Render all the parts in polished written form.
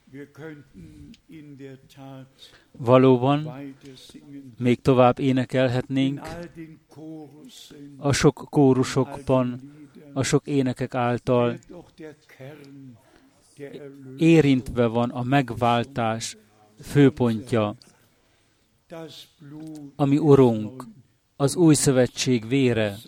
Valóban még tovább énekelhetnénk a sok kórusokban, a sok énekek által. Érintve van a megváltás főpontja, ami Urunk, az új szövetség vére,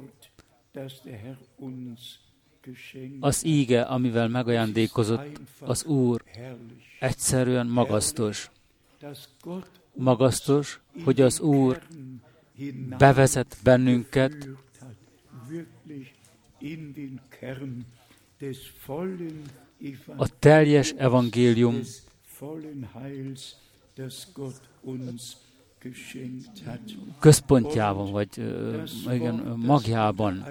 az íge, amivel megajándékozott az Úr, egyszerűen magasztos. Magasztos, hogy az Úr bevezet bennünket a teljes evangélium központjában, vagy igen, magjában.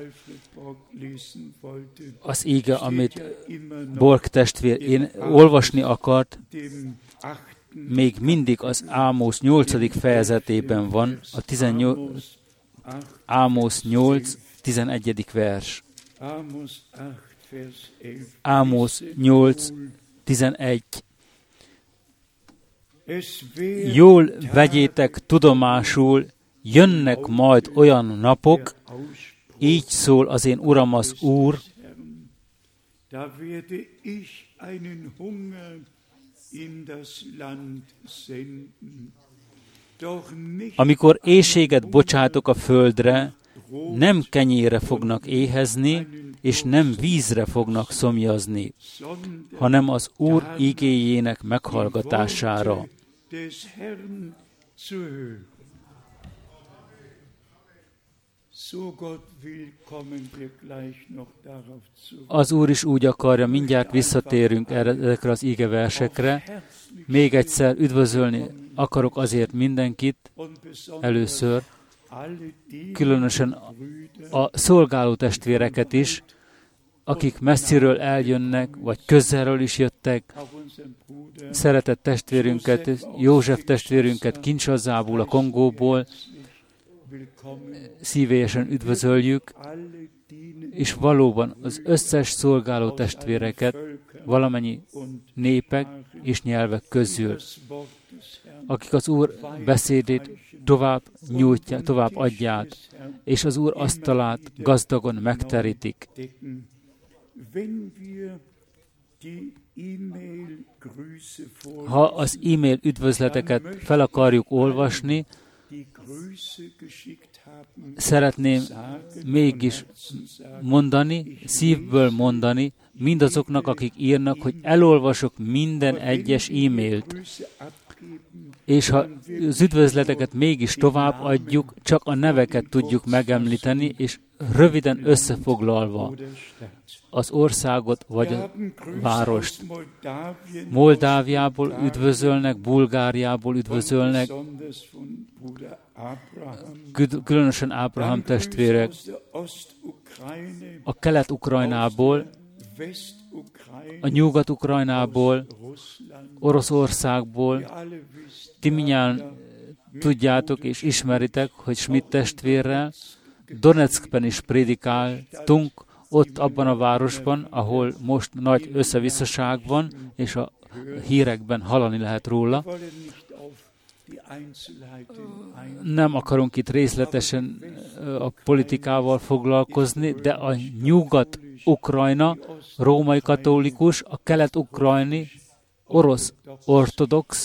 Az íge, amit Borg testvér olvasni akart, még mindig az Ámos 8. fejezetében van, Ámos 8, 11. vers. Ámos 8, 11. Jól vegyétek tudomásul, jönnek majd olyan napok, így szól az én Uram az Úr, amikor éhséget bocsátok a földre, nem kenyérre fognak éhezni, és nem vízre fognak szomjazni, hanem az Úr igéjének meghallgatására. Az Úr is úgy akarja, mindjárt visszatérünk ezekre az ígeversekre. Még egyszer üdvözölni akarok azért mindenkit, először, különösen a szolgáló testvéreket is, akik messziről eljönnek, vagy közelről is jöttek, szeretett testvérünket, József testvérünket Kinshazából, a Kongóból, szívélyesen üdvözöljük, és valóban az összes szolgáló testvéreket, valamennyi népek és nyelvek közül, akik az Úr beszédét tovább nyújtják, tovább adják, és az Úr asztalát gazdagon megterítik. Ha az e-mail üdvözleteket fel akarjuk olvasni, szeretném mégis mondani, szívből mondani, mindazoknak, akik írnak, hogy elolvasok minden egyes e-mailt, és ha az üdvözleteket mégis tovább adjuk, csak a neveket tudjuk megemlíteni, és röviden összefoglalva az országot vagy a várost. Moldáviából üdvözölnek, Bulgáriából üdvözölnek, különösen Ábrahám testvérek, a Kelet-Ukrajnából, a Nyugat-Ukrajnából, Oroszországból. Ti mindjárt tudjátok és ismeritek, hogy Schmidt testvérrel Donetskben is prédikáltunk, ott abban a városban, ahol most nagy összevisszaság van, és a hírekben hallani lehet róla. Nem akarunk itt részletesen a politikával foglalkozni, de a Nyugat-Ukrajna római katolikus, a kelet-ukrajni orosz ortodox.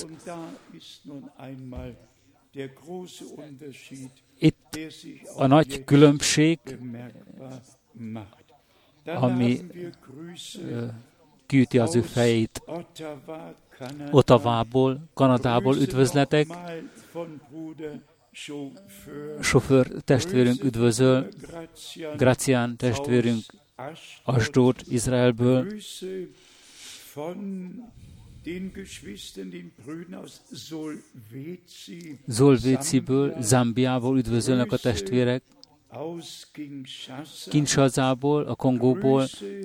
Itt a nagy különbség, ami kiüti az ő fejét. Ottavából, Kanadából üdvözletek. Sofőr testvérünk üdvözöl, Gracián testvérünk Asdod, Izraelből. Zolvéciből, Zambiából üdvözölnek a testvérek, Kinshazából, a Kongóból,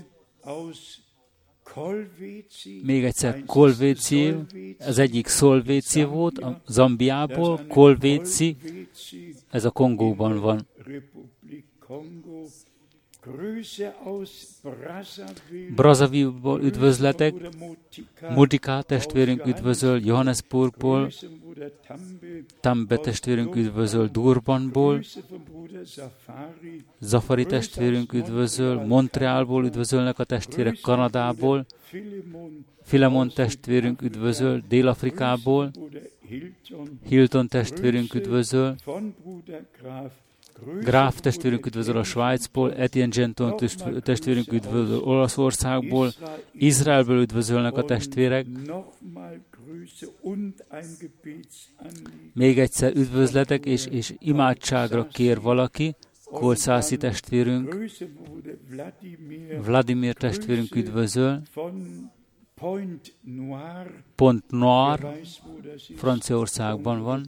még egyszer Kolvéci, az egyik Szolvéci volt, a Zambiából, Kolvéci, ez a Kongóban van. Brazzaville-ból üdvözletek, Mudika testvérünk üdvözöl Johannesburgból, Tambe testvérünk üdvözöl Durbanból, Zafari testvérünk üdvözöl, Montrealból üdvözölnek a testvérek, Kanadából, Filemon testvérünk üdvözöl Dél-Afrikából, Hilton testvérünk üdvözöl, Graf testvérünk üdvözöl a Svájcból, Etienne Genton testvérünk üdvözöl Olaszországból, Izraelből üdvözölnek a testvérek. Még egyszer üdvözletek, és imádságra kér valaki, Kolszászi testvérünk, Vladimir testvérünk üdvözöl, Pont Noir, Franciaországban van.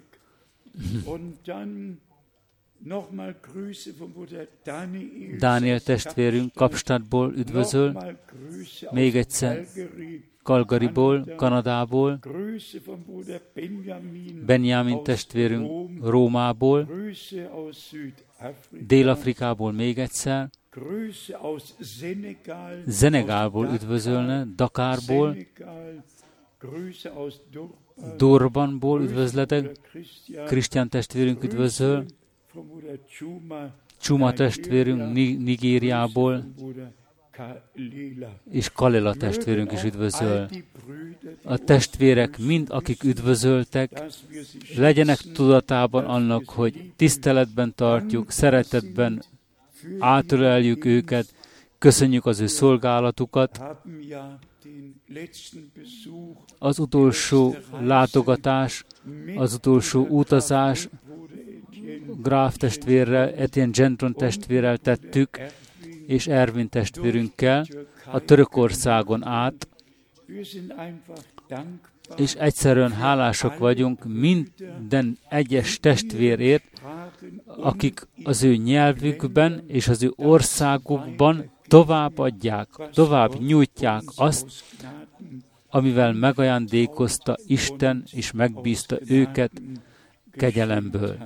Dániel testvérünk Kapstadtból üdvözöl, még egyszer Calgaryból, Kanadából, Benjamin testvérünk Rómából, Dél-Afrikából még egyszer, Szenegálból üdvözölne, Dakarból, Durbanból üdvözletek, Krisztián testvérünk üdvözöl, Csuma testvérünk Nigériából, és Kalela testvérünk is üdvözöl. A testvérek mind, akik üdvözöltek, legyenek tudatában annak, hogy tiszteletben tartjuk, szeretetben átöleljük őket, köszönjük az ő szolgálatukat. Az utolsó látogatás, az utolsó utazás Graf testvérrel, Etienne Genton testvérrel tettük, és Ervin testvérünkkel a Törökországon át, és egyszerűen hálásak vagyunk minden egyes testvérért, akik az ő nyelvükben és az ő országukban tovább adják, tovább nyújtják azt, amivel megajándékozta Isten, és megbízta őket kegyelemből.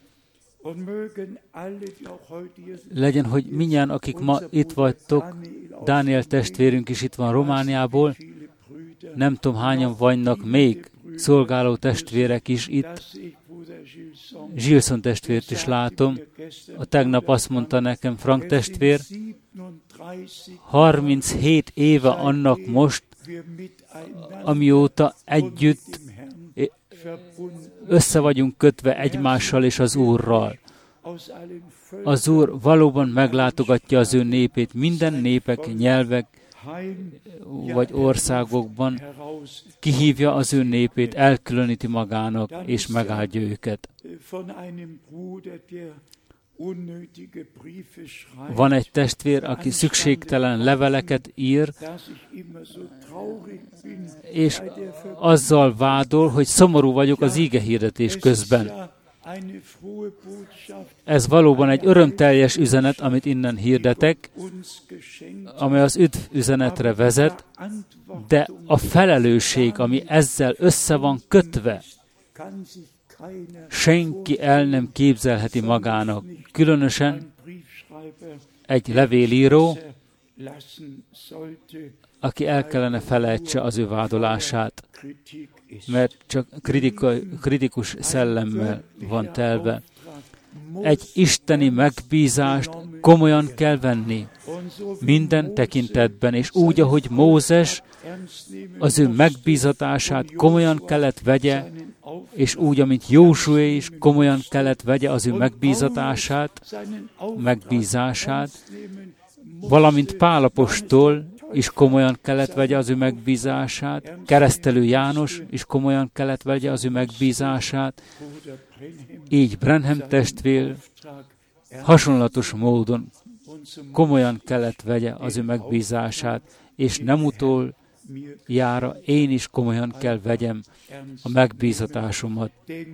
Legyen, hogy mindjárt, akik ma itt vagytok, Dániel testvérünk is itt van Romániából, nem tudom, hányan vannak még szolgáló testvérek is itt. Gilson testvért is látom. A tegnap azt mondta nekem Frank testvér, 37 éve annak most, amióta együtt össze vagyunk kötve egymással és az Úrral. Az Úr valóban meglátogatja az ő népét, minden népek, nyelvek vagy országokban, kihívja az ő népét, elkülöníti magának, és megáldja őket. Van egy testvér, aki szükségtelen leveleket ír, és azzal vádol, hogy szomorú vagyok az ígehirdetés közben. Ez valóban egy örömteljes üzenet, amit innen hirdetek, amely az üdv üzenetre vezet, de a felelősség, ami ezzel össze van kötve, senki el nem képzelheti magának, különösen egy levélíró, aki el kellene felejtse az ő vádolását, mert csak kritikus szellemmel van telve. Egy isteni megbízást komolyan kell venni minden tekintetben, és úgy, ahogy Mózes az ő megbízatását komolyan kellett vegye, és úgy, amint Jósué is komolyan kellett vegye az ő megbízását, valamint Pál apostol is komolyan kellett vegye az ő megbízását, Keresztelő János is komolyan kellett vegye az ő megbízását, így Branham testvér hasonlatos módon komolyan kellett vegye az ő megbízását, és nem utoljára én is komolyan kell vegyem a megbízatásomat.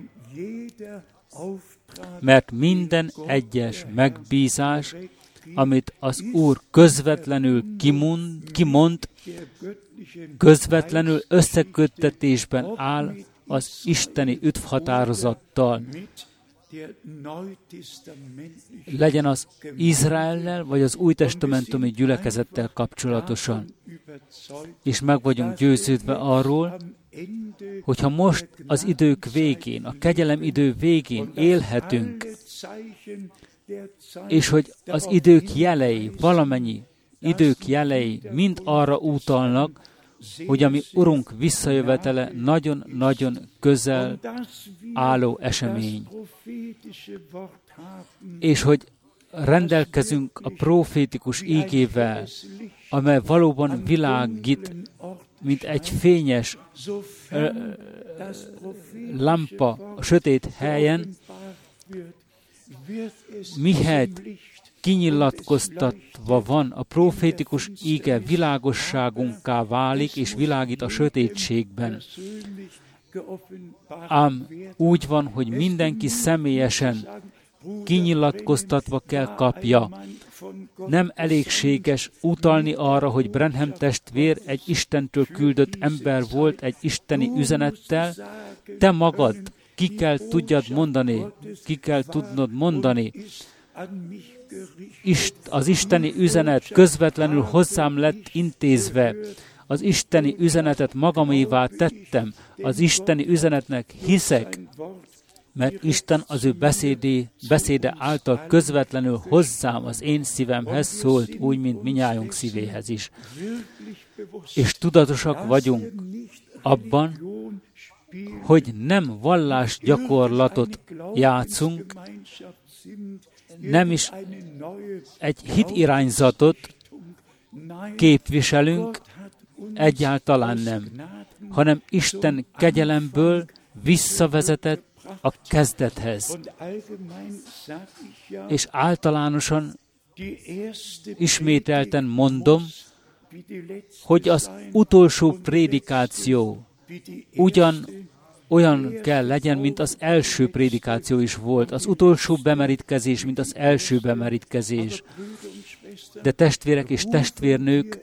Mert minden egyes megbízás, amit az Úr közvetlenül kimond, közvetlenül összeköttetésben áll az isteni üdvhatározattal, legyen az Izraellel, vagy az új testamentumi gyülekezettel kapcsolatosan. És meg vagyunk győződve arról, hogyha most az idők végén, a kegyelem idő végén élhetünk, és hogy az idők jelei, valamennyi idők jelei mind arra utalnak, hogy a mi Urunk visszajövetele nagyon-nagyon közel álló esemény. És hogy rendelkezünk a profétikus ígével, amely valóban világít, mint egy fényes lámpa a sötét helyen, mihelyt kinyilatkoztatva van, a profétikus íge világosságunká válik, és világít a sötétségben. Ám úgy van, hogy mindenki személyesen kinyilatkoztatva kell kapja. Nem elégséges utalni arra, hogy Branham testvér egy Istentől küldött ember volt egy isteni üzenettel. Te magad ki kell tudnod mondani, az isteni üzenet közvetlenül hozzám lett intézve. Az isteni üzenetet magamévá tettem. Az isteni üzenetnek hiszek, mert Isten az ő beszéde által közvetlenül hozzám, az én szívemhez szólt, úgy, mint minnyájunk szívéhez is. És tudatosak vagyunk abban, hogy nem vallásgyakorlatot játszunk, nem is egy hitirányzatot képviselünk, egyáltalán nem, hanem Isten kegyelemből visszavezetett a kezdethez. És általánosan ismételten mondom, hogy az utolsó prédikáció olyan kell legyen, mint az első prédikáció is volt. Az utolsó bemerítkezés, mint az első bemerítkezés. De testvérek és testvérnők,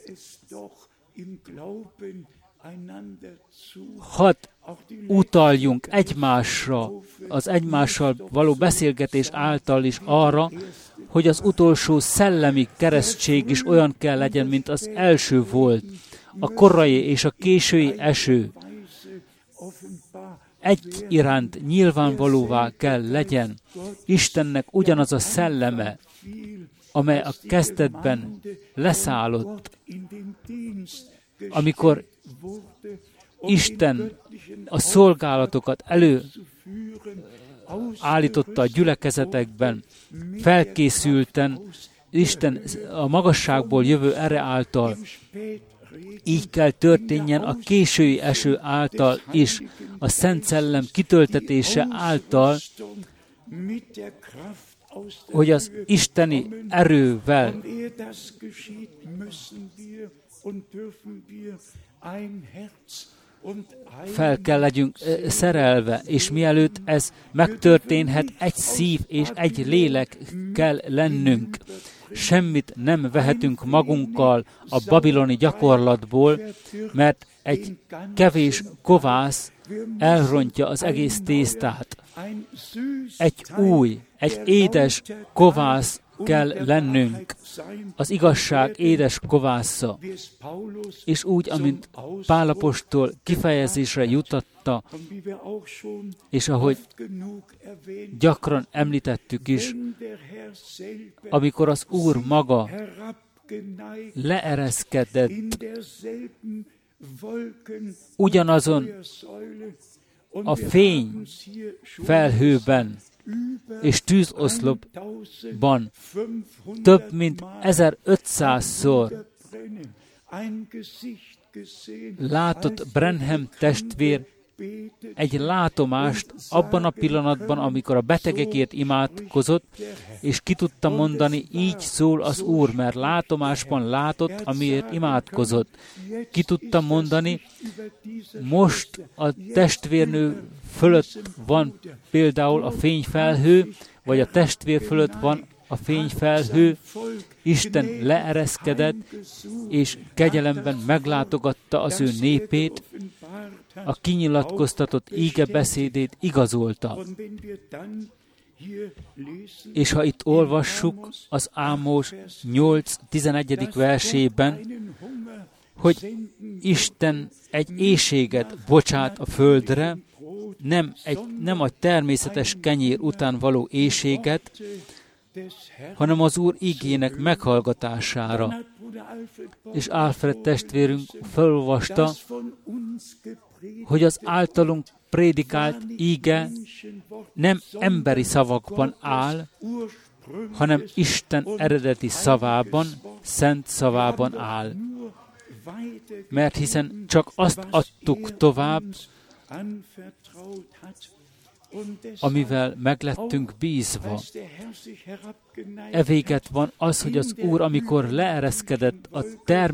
hadd utaljunk egymásra, az egymással való beszélgetés által is arra, hogy az utolsó szellemi keresztség is olyan kell legyen, mint az első volt. A korai és a késői eső egy iránt nyilvánvalóvá kell legyen. Istennek ugyanaz a szelleme, amely a kezdetben leszállott, amikor Isten a szolgálatokat előállította a gyülekezetekben, felkészülten, Isten a magasságból jövő erre által. Így kell történjen a késői eső által is, a Szent Szellem kitöltetése által, hogy az isteni erővel fel kell legyünk szerelve, és mielőtt ez megtörténhet, egy szív és egy lélek kell lennünk. Semmit nem vehetünk magunkkal a babiloni gyakorlatból, mert egy kevés kovász elrontja az egész tésztát. Egy édes kovász kell lennünk, az igazság édes kovásza. És úgy, amint Pál apostol kifejezésre jutatta, és ahogy gyakran említettük is, amikor az Úr maga leereszkedett ugyanazon a fény felhőben és tűzoszlopban több mint 1500-szor látott Branham testvér egy látomást abban a pillanatban, amikor a betegekért imádkozott, és ki tudta mondani, így szól az Úr, mert látomásban látott, amiért imádkozott. Ki tudta mondani, most a testvérnő fölött van például a fényfelhő, vagy a testvér fölött van a fényfelhő, Isten leereszkedett, és kegyelemben meglátogatta az ő népét, a kinyilatkoztatott ígebeszédét igazolta. És ha itt olvassuk az Ámos 8.11. versében, hogy Isten egy éhséget bocsát a földre, nem a természetes kenyér után való éhséget, hanem az Úr igének meghallgatására. És Alfred testvérünk felolvasta, hogy az általunk prédikált íge nem emberi szavakban áll, hanem Isten eredeti szavában, szent szavában áll. Mert hiszen csak azt adtuk tovább, amivel meglettünk bízva. Evéget van az, hogy az Úr, amikor leereszkedett a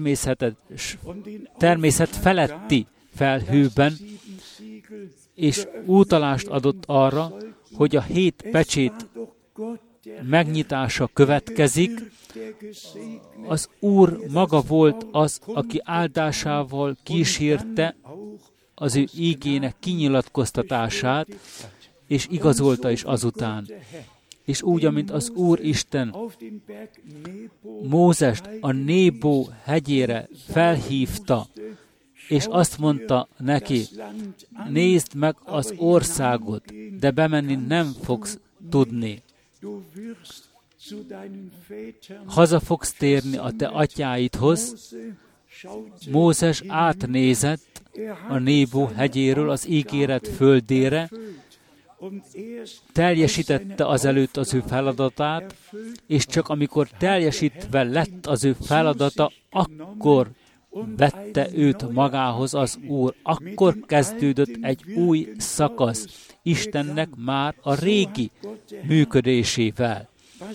természet feletti felhőben, és utalást adott arra, hogy a 7 pecsét megnyitása következik, az Úr maga volt az, aki áldásával kísérte az ő ígének kinyilatkoztatását, és igazolta is azután. És úgy, amint az Úr Isten Mózest a Nébó hegyére felhívta, és azt mondta neki, nézd meg az országot, de bemenni nem fogsz tudni. Haza fogsz térni a te atyáidhoz. Mózes átnézett a Nébó hegyéről az ígéret földére, teljesítette azelőtt az ő feladatát, és csak amikor teljesítve lett az ő feladata, akkor vette őt magához az Úr. Akkor kezdődött egy új szakasz Istennek már a régi működésével.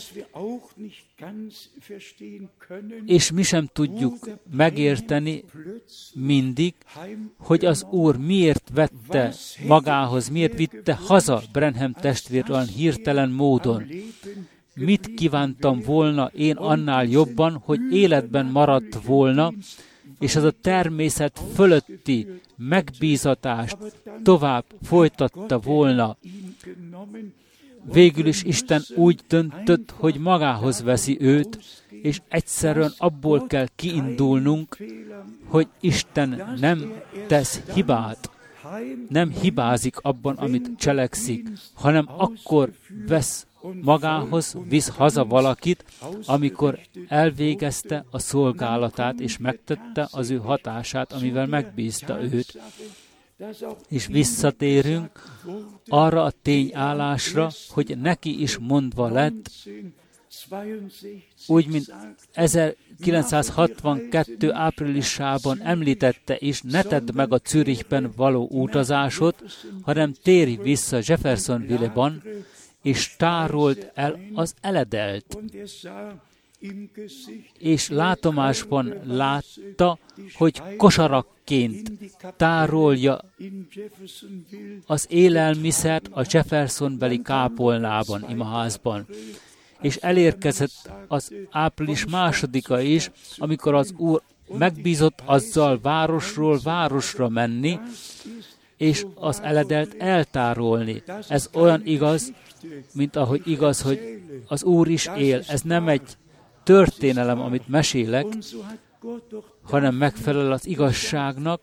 És mi sem tudjuk megérteni mindig, hogy az Úr miért vette magához, miért vitte haza Branham testvért olyan hirtelen módon. Mit kívántam volna én annál jobban, hogy életben maradt volna, és az a természet fölötti megbízatást tovább folytatta volna. Végül is Isten úgy döntött, hogy magához veszi őt, és egyszerűen abból kell kiindulnunk, hogy Isten nem tesz hibát, nem hibázik abban, amit cselekszik, hanem akkor visz haza valakit, amikor elvégezte a szolgálatát, és megtette az ő hatását, amivel megbízta őt. És visszatérünk arra a tényállásra, hogy neki is mondva lett, úgy, mint 1962. áprilisában említette is, ne tedd meg a Zürichben való utazásot, hanem térj vissza Jeffersonville-ban, és tárold el az eledelt. És látomásban látta, hogy kosarakként tárolja az élelmiszert a Jeffersonbeli kápolnában, imaházban. És elérkezett az április 2-a is, amikor az Úr megbízott azzal városról városra menni, és az eledelt eltárolni. Ez olyan igaz, mint ahogy igaz, hogy az Úr is él. Ez nem egy történelem, amit mesélek, hanem megfelel az igazságnak,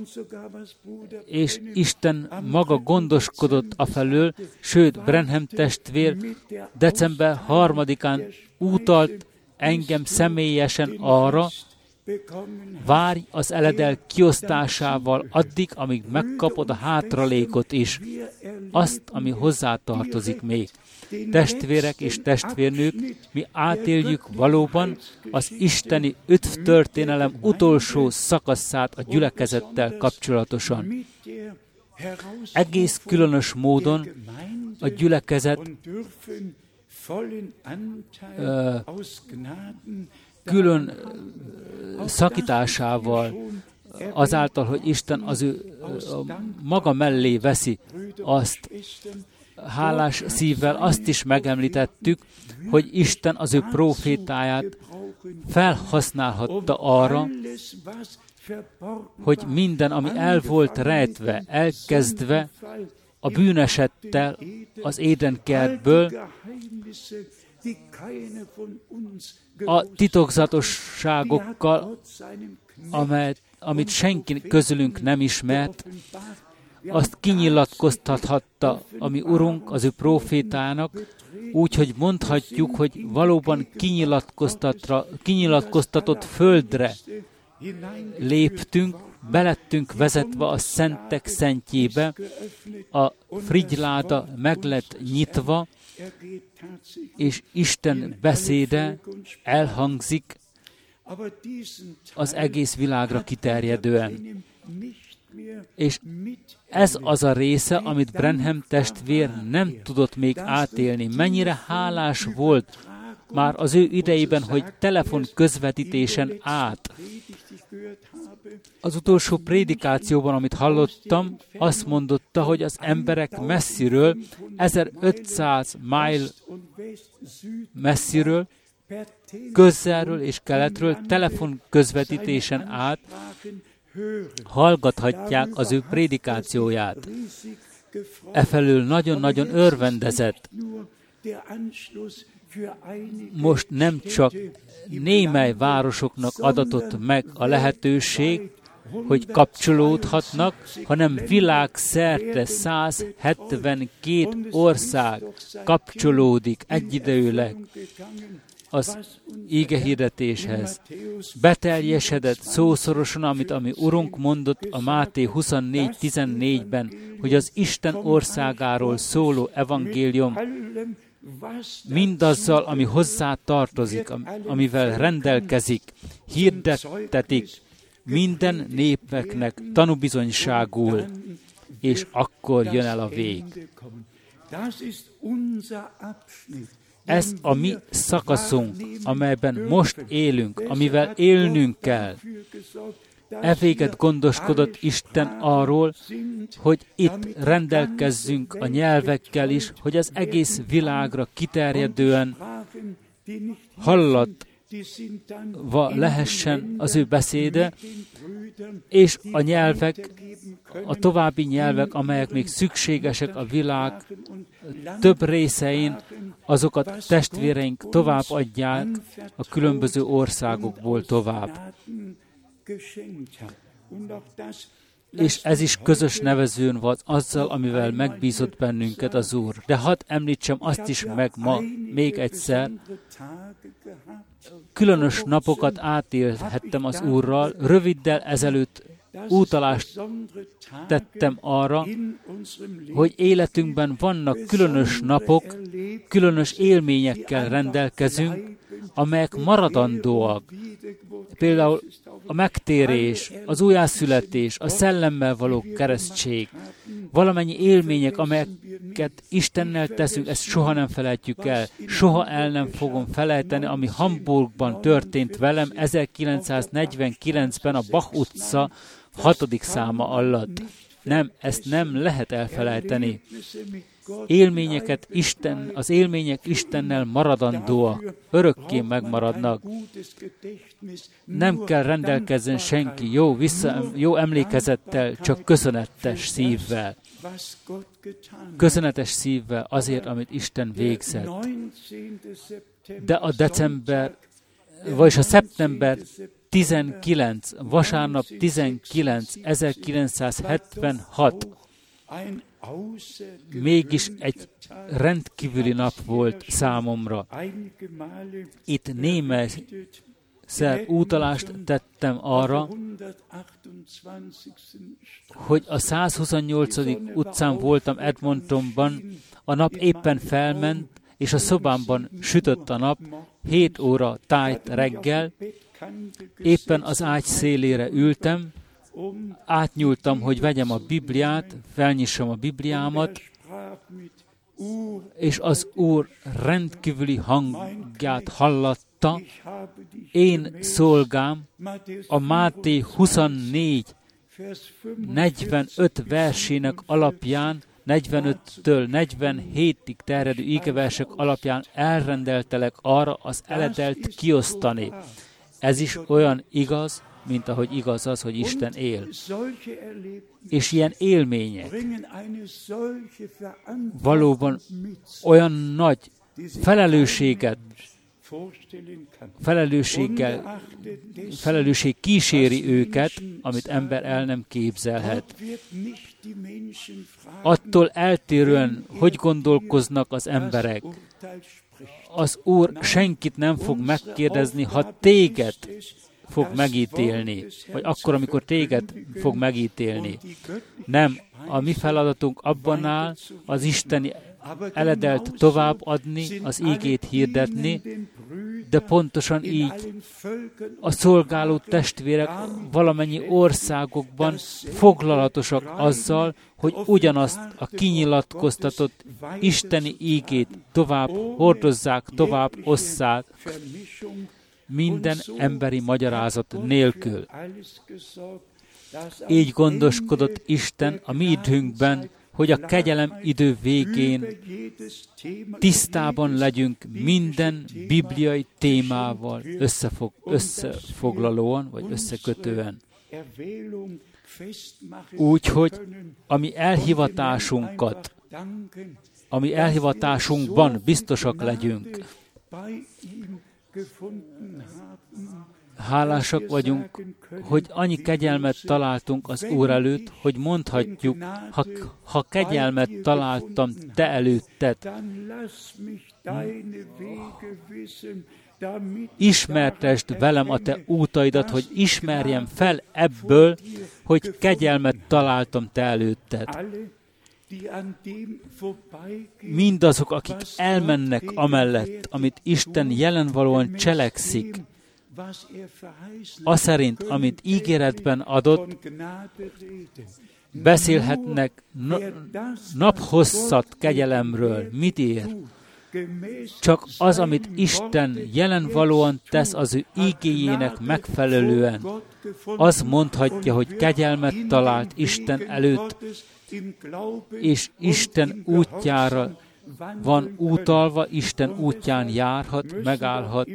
és Isten maga gondoskodott afelől, sőt, Branham testvér december 3-án utalt engem személyesen arra, várj az eledel kiosztásával addig, amíg megkapod a hátralékot is, azt, ami hozzátartozik még. Testvérek és testvérnők, mi átéljük valóban az isteni történelem utolsó szakaszát a gyülekezettel kapcsolatosan. Egész különös módon a gyülekezet külön szakításával, azáltal, hogy Isten az ő maga mellé veszi azt. Hálás szívvel azt is megemlítettük, hogy Isten az ő prófétáját felhasználhatta arra, hogy minden, ami el volt rejtve, elkezdve a bűnesettel az Édenkertből, a titokzatosságokkal, amit senki közülünk nem ismert, azt kinyilatkoztathatta a mi Urunk az ő prófétának, úgy, hogy mondhatjuk, hogy valóban kinyilatkoztatott földre léptünk, belettünk vezetve a szentek szentjébe, a frigyláda meg lett nyitva, és Isten beszéde elhangzik az egész világra kiterjedően. És ez az a része, amit Branham testvér nem tudott még átélni. Mennyire hálás volt már az ő idejében, hogy telefon közvetítésen át. Az utolsó prédikációban, amit hallottam, azt mondotta, hogy az emberek messziről, 1500 mile messziről, közelről és keletről telefon közvetítésen át hallgathatják az ő prédikációját. Efelől nagyon-nagyon örvendezett. Most nem csak némely városoknak adatott meg a lehetőség, hogy kapcsolódhatnak, hanem világszerte 172 ország kapcsolódik egyidejűleg az ígehirdetéshez. Beteljesedett szószorosan, amit a mi Urunk mondott a Máté 24:14-ben, hogy az Isten országáról szóló evangélium mindazzal, ami hozzá tartozik, amivel rendelkezik, hirdettetik minden népeknek tanúbizonyságul, és akkor jön el a vég. Ez a mi szakaszunk, amelyben most élünk, amivel élnünk kell. Evéget gondoskodott Isten arról, hogy itt rendelkezzünk a nyelvekkel is, hogy az egész világra kiterjedően hallatva lehessen az ő beszéde, és a nyelvek, a további nyelvek, amelyek még szükségesek a világ több részein, azokat testvéreink tovább adják a különböző országokból tovább. És ez is közös nevezőn van azzal, amivel megbízott bennünket az Úr. De hadd említsem azt is meg ma még egyszer, különös napokat átélhettem az Úrral, röviddel ezelőtt utalást tettem arra, hogy életünkben vannak különös napok, különös élményekkel rendelkezünk, amelyek maradandóak. Például a megtérés, az újjászületés, a szellemmel való keresztség, valamennyi élmények, amelyeket Istennel teszünk, ezt soha nem felejtjük el. Soha el nem fogom felejteni, ami Hamburgban történt velem 1949-ben a Bach utca 6. száma alatt. Nem, ezt nem lehet elfelejteni. Az élmények Istennel maradandóak, örökké megmaradnak. Nem kell rendelkezzen senki jó emlékezettel, csak köszönetes szívvel. Köszönetes szívvel azért, amit Isten végzett. De a szeptember 19, vasárnap 19, 1976, mégis egy rendkívüli nap volt számomra. Itt némelyszer utalást tettem arra, hogy a 128. utcán voltam Edmontonban, a nap éppen felment, és a szobámban sütött a nap, 7 óra tájt reggel, éppen az ágy szélére ültem, átnyúltam, hogy vegyem a Bibliát, felnyissam a Bibliámat, és az Úr rendkívüli hangját hallatta. Én szolgám a Máté 24, 45 versének alapján, 45-től 47-ig terjedő ígeversek alapján elrendeltelek arra az eledelt kiosztani. Ez is olyan igaz, mint ahogy igaz az, hogy Isten él. És ilyen élmények valóban olyan nagy felelősség kíséri őket, amit ember el nem képzelhet. Attól eltérően, hogy gondolkoznak az emberek, az Úr senkit nem fog megkérdezni, ha téged fog megítélni, vagy akkor, amikor téged fog megítélni. Nem, a mi feladatunk abban áll, az isteni eledelt továbbadni, az ígét hirdetni, de pontosan így a szolgáló testvérek valamennyi országokban foglalatosak azzal, hogy ugyanazt a kinyilatkoztatott isteni ígét tovább hordozzák, tovább osszák, minden emberi magyarázat nélkül. Így gondoskodott Isten a mi időnkben, hogy a kegyelem idő végén tisztában legyünk minden bibliai témával összefoglalóan, vagy összekötően. Úgyhogy a mi elhivatásunkban biztosak legyünk. Hálásak vagyunk, hogy annyi kegyelmet találtunk az Úr előtt, hogy mondhatjuk, ha kegyelmet találtam te előtted, ismertesd velem a te útaidat, hogy ismerjem fel ebből, hogy kegyelmet találtam te előtted. Mindazok, akik elmennek amellett, amit Isten jelenvalóan cselekszik, aszerint, amit ígéretben adott, beszélhetnek naphosszat kegyelemről. Mit ér? Csak az, amit Isten jelenvalóan tesz az ő ígéjének megfelelően, az mondhatja, hogy kegyelmet talált Isten előtt, és Isten útjára van útalva, Isten útján járhat, megállhat.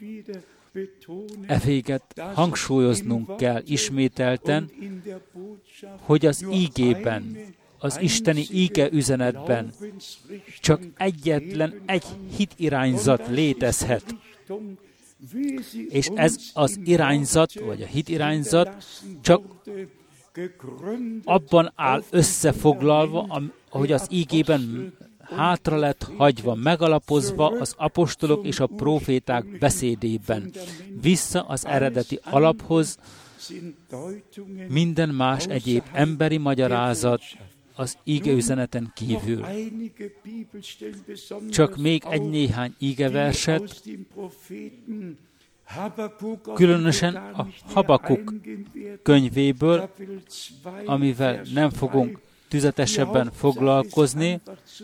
E véget hangsúlyoznunk kell ismételten, hogy az ígében, az isteni íge üzenetben csak egyetlen egy hitirányzat létezhet. És ez az irányzat, vagy a hitirányzat csak abban áll összefoglalva, hogy az ígében hátra lett hagyva, megalapozva az apostolok és a próféták beszédében. Vissza az eredeti alaphoz, minden más egyéb emberi magyarázat az ígeüzeneten kívül. Csak még egy-néhány ígeverset, különösen a Habakuk könyvéből, amivel nem fogunk tüzetesebben foglalkozni.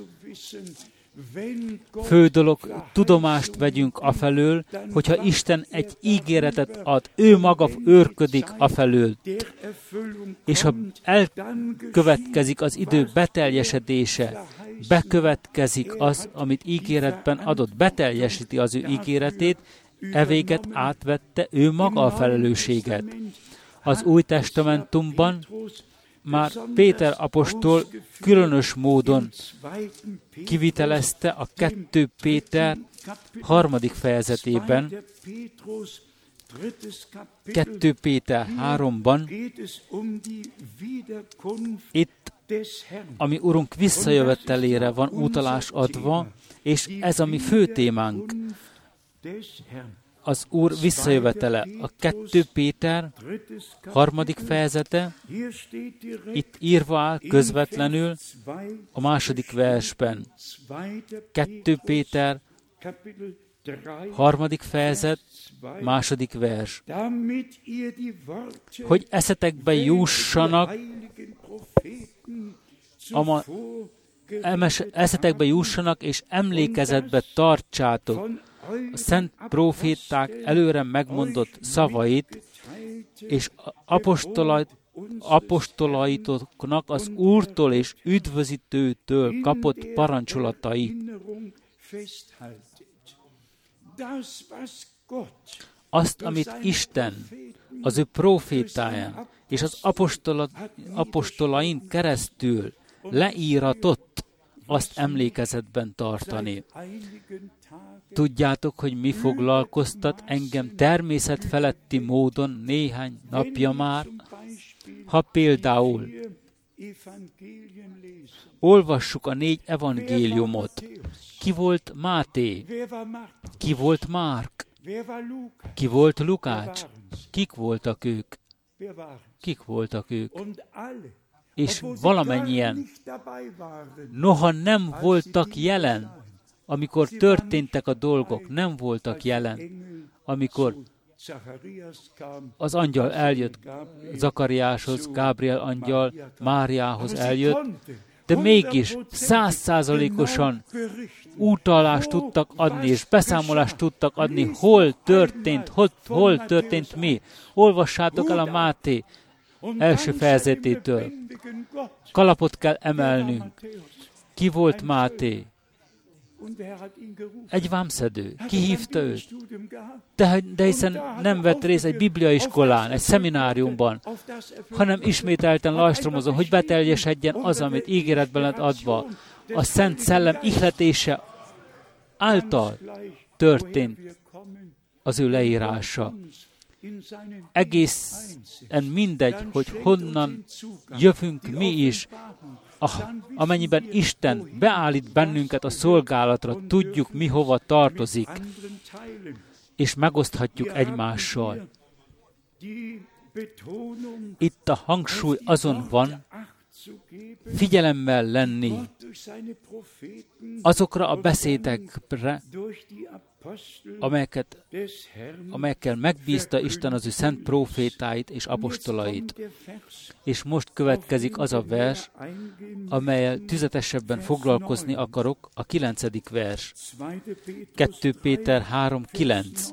Fő dolog, tudomást vegyünk afelől, hogyha Isten egy ígéretet ad, ő maga őrködik afelől, és ha elkövetkezik az idő beteljesedése, bekövetkezik az, amit ígéretben adott, beteljesíti az ő ígéretét, evéget átvette ő maga a felelősséget. Az Új Testamentumban már Péter apostol különös módon kivitelezte a 2 Péter 3. fejezetében, 2 Péter 3-ban, itt a mi Urunk visszajövetelére van utalás adva, és ez a mi fő témánk, az Úr visszajövetele. A 2 Péter 3. fejezete, itt írva áll közvetlenül a 2. versben. 2 Péter 3. fejezet, 2. vers. Hogy eszetekbe jussanak, és emlékezetbe tartsátok a szent próféták előre megmondott szavait, és apostolaitoknak az Úrtól és üdvözítőtől kapott parancsolatait. azt, amit Isten az ő profétáján és az apostolain keresztül leíratott, azt emlékezetben tartani. Tudjátok, hogy mi foglalkoztat engem természetfeletti módon néhány napja már, ha például olvassuk a 4 evangéliumot. Ki volt Máté? Ki volt Márk? Ki volt Lukács? Kik voltak ők? Kik voltak ők? És valamennyien, noha nem voltak jelen, amikor történtek a dolgok, nem voltak jelen, amikor az angyal eljött Zakariáshoz, Gábriel angyal Máriához eljött, de mégis 100%-osan utalást tudtak adni, és beszámolást tudtak adni, hol történt mi. Olvassátok el a Máté első fejezetétől. Kalapot kell emelnünk. Ki volt Máté? Egy vámszedő. Ki hívta őt? De hiszen nem vett részt egy bibliaiskolán, egy szemináriumban, hanem ismételten lajstromozom, hogy beteljesedjen az, amit ígéretben lett adva. A Szent Szellem ihletése által történt az ő leírása. Egészen mindegy, hogy honnan jövünk mi is, amennyiben Isten beállít bennünket a szolgálatra, tudjuk, mi hova tartozik, és megoszthatjuk egymással. Itt a hangsúly azon van, figyelemmel lenni azokra a beszédekre, amelyekkel megbízta Isten az ő szent prófétáit és apostolait. És most következik az a vers, amellyel tüzetesebben foglalkozni akarok, a 9. vers. 2 Péter 3:9.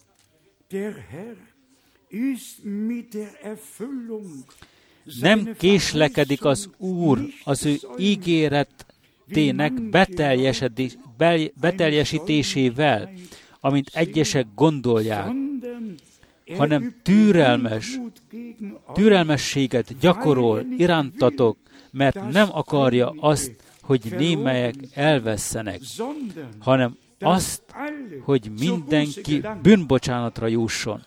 Nem késlekedik az Úr az ő ígéretének beteljesítésével, amint egyesek gondolják, hanem türelmességet gyakorol irántatok, mert nem akarja azt, hogy némelyek elvesszenek, hanem azt, hogy mindenki bűnbocsánatra jusson.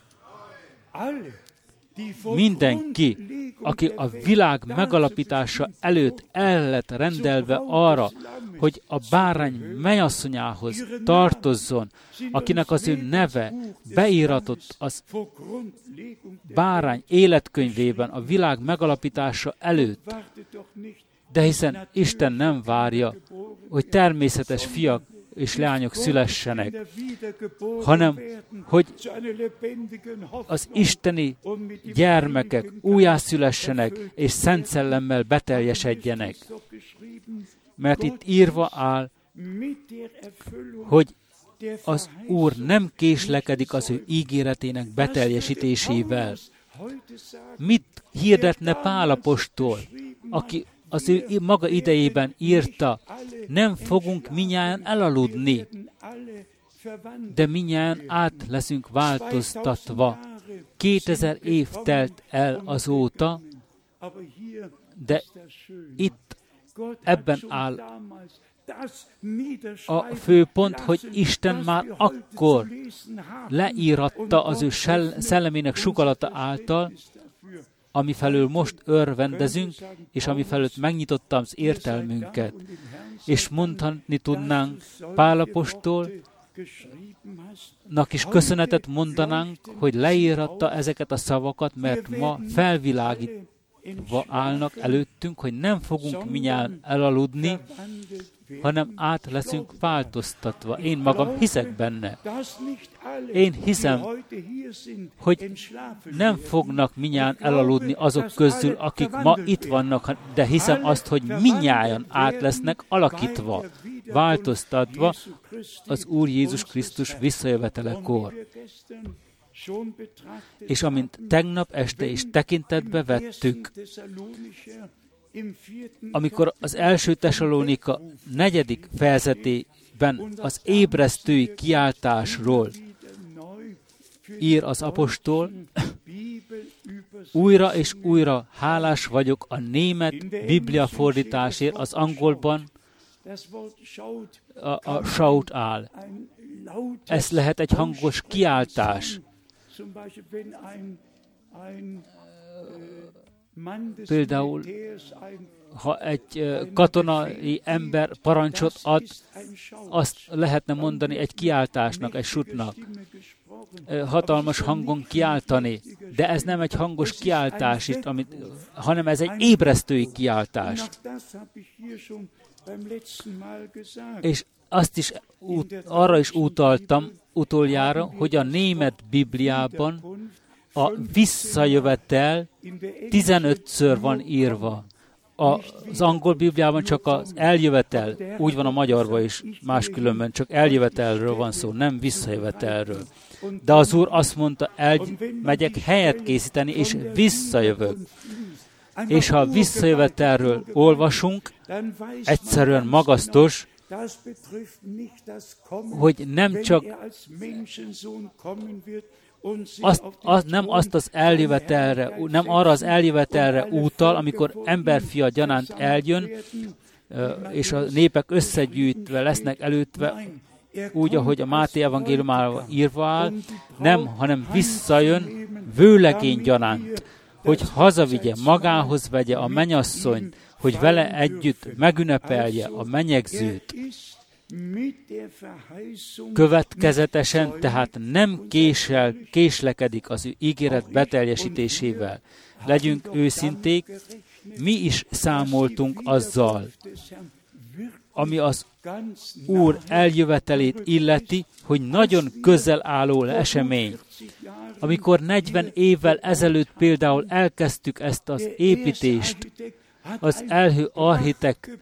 Mindenki, aki a világ megalapítása előtt el lett rendelve arra, hogy a bárány mennyasszonyához tartozzon, akinek az ő neve beíratott az bárány életkönyvében a világ megalapítása előtt. De hiszen Isten nem várja, hogy természetes fiak és leányok szülessenek, hanem hogy az isteni gyermekek újjászülessenek és Szent Szellemmel beteljesedjenek. Mert itt írva áll, hogy az Úr nem késlekedik az ő ígéretének beteljesítésével. Mit hirdetne Pál apostol, aki az ő maga idejében írta, nem fogunk mindnyájan elaludni, de mindnyájan át leszünk változtatva. 2000 év telt el azóta, de itt ebben áll a főpont, hogy Isten már akkor leíratta az ő szellemének sugallata által, amifelől most örvendezünk, és amifelől megnyitotta az értelmünket. És mondani tudnánk Pál apostolnak is köszönetet mondanánk, hogy leíratta ezeket a szavakat, mert ma felvilágítva állnak előttünk, hogy nem fogunk mindjárt elaludni, hanem át leszünk változtatva. Én magam hiszek benne. Én hiszem, hogy nem fognak mindnyájan elaludni azok közül, akik ma itt vannak, de hiszem azt, hogy mindnyájan át lesznek alakítva, változtatva az Úr Jézus Krisztus visszajövetelekor. És amint tegnap este is tekintetbe vettük, amikor az első Tesalónika 4. fejezetében az ébresztői kiáltásról ír az apostol, újra és újra hálás vagyok a német Biblia fordításért, az angolban a shout áll. Ez lehet egy hangos kiáltás. Például, ha egy katonai ember parancsot ad, azt lehetne mondani egy kiáltásnak, egy sutnak. Hatalmas hangon kiáltani, de ez nem egy hangos kiáltás itt, hanem ez egy ébresztői kiáltás. És azt is arra is utaltam utoljára, hogy a német Bibliában a visszajövetel 15-ször van írva. Az angol Bibliában csak az eljövetel, úgy van a magyarban is, máskülönben csak eljövetelről van szó, nem visszajövetelről. De az Úr azt mondta, megyek helyet készíteni, és visszajövök. És ha visszajövetelről olvasunk, egyszerűen magasztos, hogy nem csak nem arra az eljövetelre utal, amikor emberfia gyanánt eljön, és a népek összegyűjtve lesznek előttve, úgy, ahogy a Máté evangéliumában írva áll, nem, hanem visszajön vőlegény gyanánt, hogy hazavigye, magához vegye a mennyasszonyt, hogy vele együtt megünnepelje a menyegzőt. Következetesen, tehát nem késlekedik az ő ígéret beteljesítésével. Legyünk őszinték, mi is számoltunk azzal, ami az Úr eljövetelét illeti, hogy nagyon közel álló esemény. Amikor 40 évvel ezelőtt például elkezdtük ezt az építést, az első architekt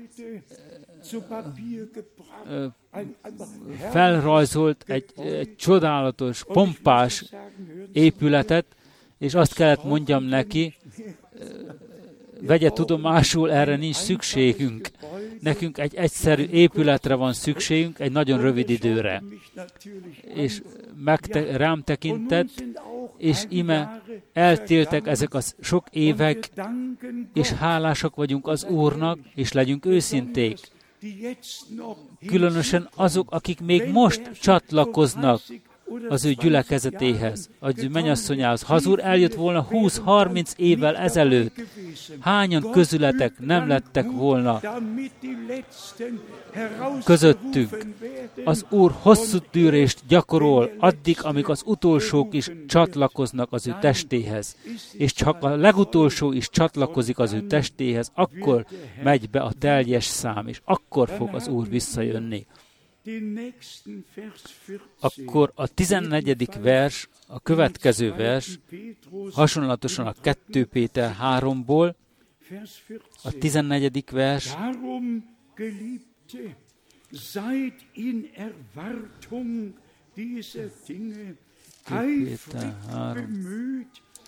felrajzolt egy csodálatos, pompás épületet, és azt kellett mondjam neki, vegye tudomásul, erre nincs szükségünk. Nekünk egy egyszerű épületre van szükségünk, egy nagyon rövid időre. És rám tekintett, és ime eltéltek ezek a sok évek, és hálásak vagyunk az Úrnak, és legyünk őszinték. Különösen azok, akik még most csatlakoznak az ő gyülekezetéhez, az ő mennyasszonyához. Ha az Úr eljött volna 20-30 évvel ezelőtt, hányan közületek nem lettek volna közöttünk. Az Úr hosszú tűrést gyakorol addig, amíg az utolsók is csatlakoznak az ő testéhez. És csak a legutolsó is csatlakozik az ő testéhez, akkor megy be a teljes szám, és akkor fog az Úr visszajönni. Akkor a 14. vers, a következő vers, hasonlatosan a 2 Péter 3-ból, a 14. vers, Péter 3.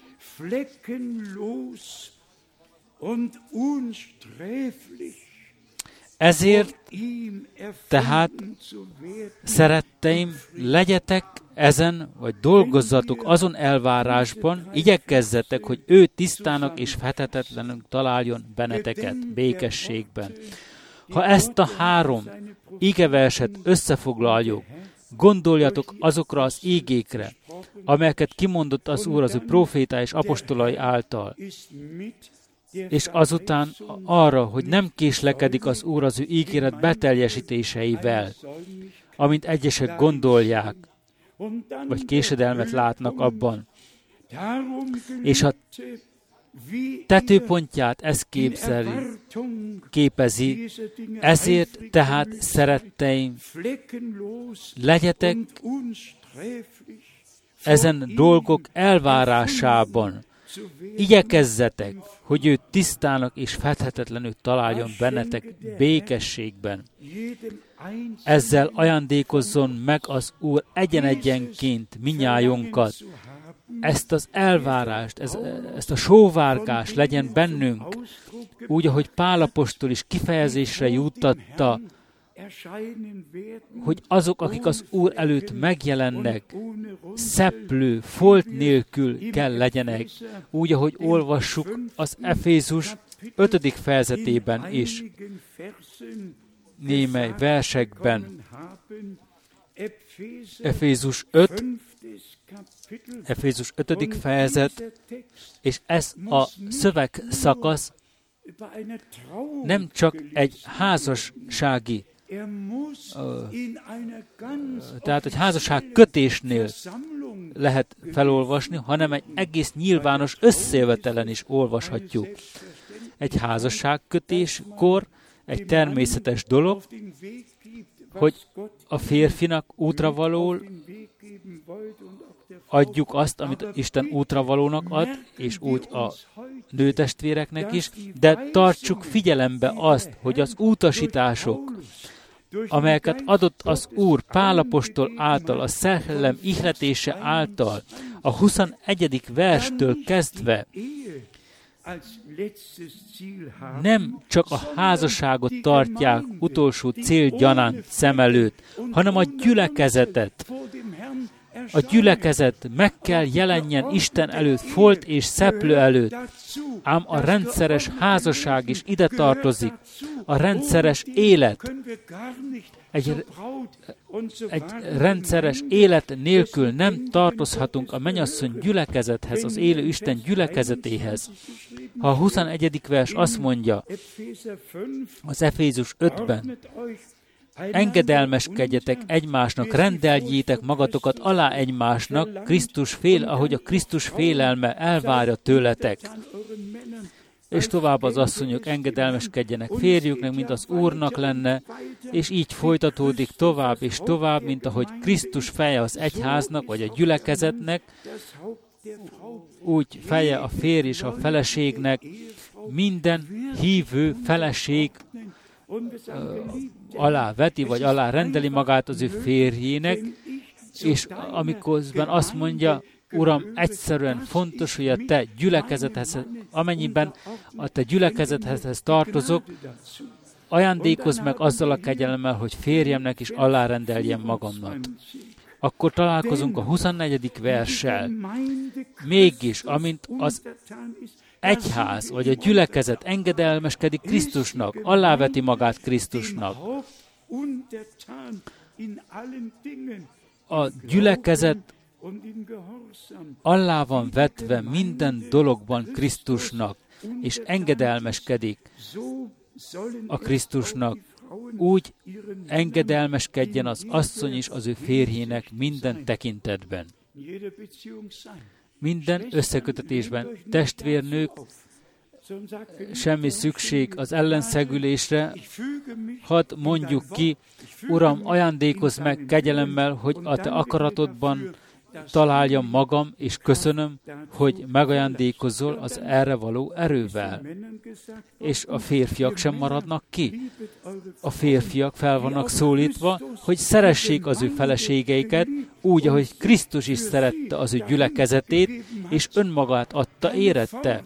Ezért tehát, szeretteim, legyetek ezen, vagy dolgozzatok azon elvárásban, igyekezzetek, hogy ő tisztának és fethetetlenül találjon benneteket békességben. Ha ezt a 3 igeverset összefoglaljuk, gondoljatok azokra az ígékre, amelyeket kimondott az Úr az ő profétái és apostolai által, és azután arra, hogy nem késlekedik az Úr az ő ígéret beteljesítéseivel, amint egyesek gondolják, vagy késedelmet látnak abban. És a tetőpontját ez képezi, ezért tehát, szeretteim, legyetek ezen dolgok elvárásában, igyekezzetek, hogy ő tisztának és fethetetlenül találjon bennetek békességben. Ezzel ajándékozzon meg az Úr egyen-egyenként minnyájunkat. Ezt az elvárást, ezt a sóvárgást legyen bennünk, úgy, ahogy Pál apostol is kifejezésre juttatta hogy azok, akik az Úr előtt megjelennek, szeplő, folt nélkül kell legyenek, úgy, ahogy olvassuk az Efézus 5. fejezetében is, némely versekben. Efézus 5. fejezet, és ez a szövegszakasz nem csak egy házassági, tehát egy házasság kötésnél lehet felolvasni, hanem egy egész nyilvános összejövetelen is olvashatjuk. Egy házasságkötéskor egy természetes dolog, hogy a férfinak útravalóul adjuk azt, amit Isten útravalónak ad, és úgy a nőtestvéreknek is, de tartsuk figyelembe azt, hogy az utasítások, amelyeket adott az Úr Pál apostol által, a szellem ihletése által, a 21. verstől kezdve nem csak a házasságot tartják utolsó célgyanánt szem előtt, hanem a gyülekezetet. A gyülekezet meg kell jelenjen Isten előtt, folt és szeplő előtt, ám a rendszeres házasság is ide tartozik. A rendszeres élet. Egy rendszeres élet nélkül nem tartozhatunk a mennyasszony gyülekezethez, az élő Isten gyülekezetéhez. Ha a 21. vers azt mondja, az Efézus 5-ben, engedelmeskedjetek egymásnak, rendeljétek magatokat alá egymásnak, ahogy a Krisztus félelme elvárja tőletek. És tovább az asszonyok engedelmeskedjenek férjüknek, mint az Úrnak lenne, és így folytatódik tovább és tovább, mint ahogy Krisztus feje az egyháznak, vagy a gyülekezetnek, úgy feje a férj és a feleségnek, minden hívő feleség alá veti, vagy alá rendeli magát az ő férjének, és amikor azt mondja, Uram, egyszerűen fontos, hogy a te gyülekezethez, amennyiben a te gyülekezethez tartozok, ajándékozz meg azzal a kegyelemmel, hogy férjemnek is alárendeljem magamnak. Akkor találkozunk a 24. verssel. Mégis, amint az egyház, vagy a gyülekezet engedelmeskedik Krisztusnak, aláveti magát Krisztusnak. A gyülekezet alá van vetve minden dologban Krisztusnak, és engedelmeskedik a Krisztusnak. Úgy engedelmeskedjen az asszony is az ő férjének minden tekintetben. Minden összekötetésben. Testvérnők, semmi szükség az ellenszegülésre. Hadd mondjuk ki, Uram, ajándékozz meg kegyelemmel, hogy a te akaratodban találjam magam, és köszönöm, hogy megajándékozol az erre való erővel. És a férfiak sem maradnak ki. A férfiak fel vannak szólítva, hogy szeressék az ő feleségeiket, úgy, ahogy Krisztus is szerette az ő gyülekezetét, és önmagát adta érette.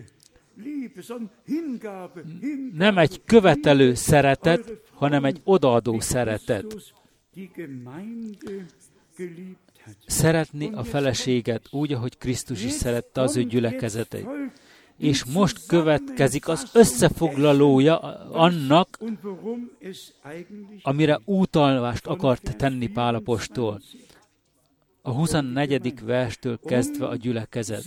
Nem egy követelő szeretet, hanem egy odaadó szeretet. Szeretni a feleséget úgy, ahogy Krisztus is szerette az ő gyülekezetét. És most következik az összefoglalója annak, amire útalvást akart tenni Pál apostol. A 24. verstől kezdve a gyülekezet.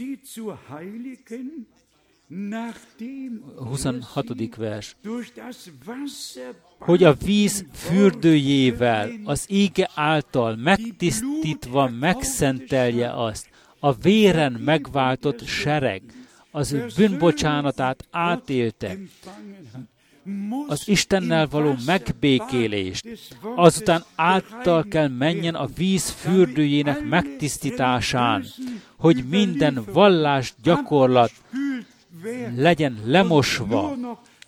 A 26. vers. Hogy a víz fürdőjével, az íge által megtisztítva megszentelje azt, a véren megváltott sereg, az ő bűnbocsánatát átélte, az Istennel való megbékélést, azután által kell menjen a víz fürdőjének megtisztításán, hogy minden vallás gyakorlat legyen lemosva,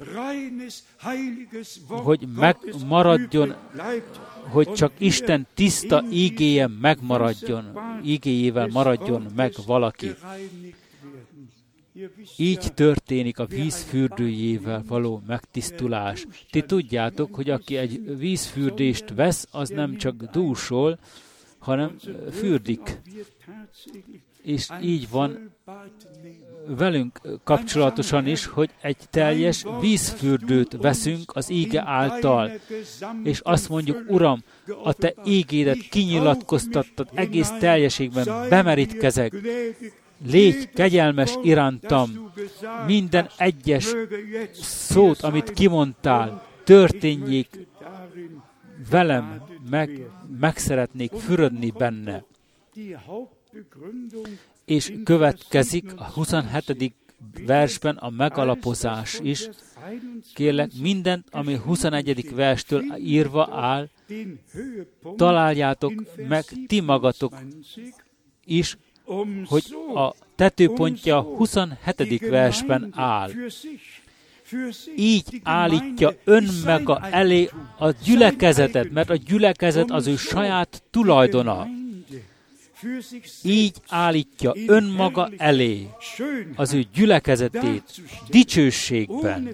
hogy megmaradjon, hogy csak Isten tiszta ígéje megmaradjon, ígéjével maradjon meg valaki. Így történik a víz fürdőjével való megtisztulás. Ti tudjátok, hogy aki egy vízfürdést vesz, az nem csak dúsol, hanem fürdik. És így van velünk kapcsolatosan is, hogy egy teljes vízfürdőt veszünk az íge által. És azt mondjuk, Uram, a Te ígédet kinyilatkoztattad egész teljességben, bemerítkezek. Légy kegyelmes irántam, minden egyes szót, amit kimondtál, történjék velem, meg szeretnék fürödni benne. És következik a 27. versben a megalapozás is. Kérlek, mindent, ami 21. verstől írva áll, találjátok meg ti magatok is, hogy a tetőpontja a 27. versben áll. Így állítja önmaga elé a gyülekezetet, mert a gyülekezet az ő saját tulajdona. Így állítja önmaga elé az ő gyülekezetét dicsőségben,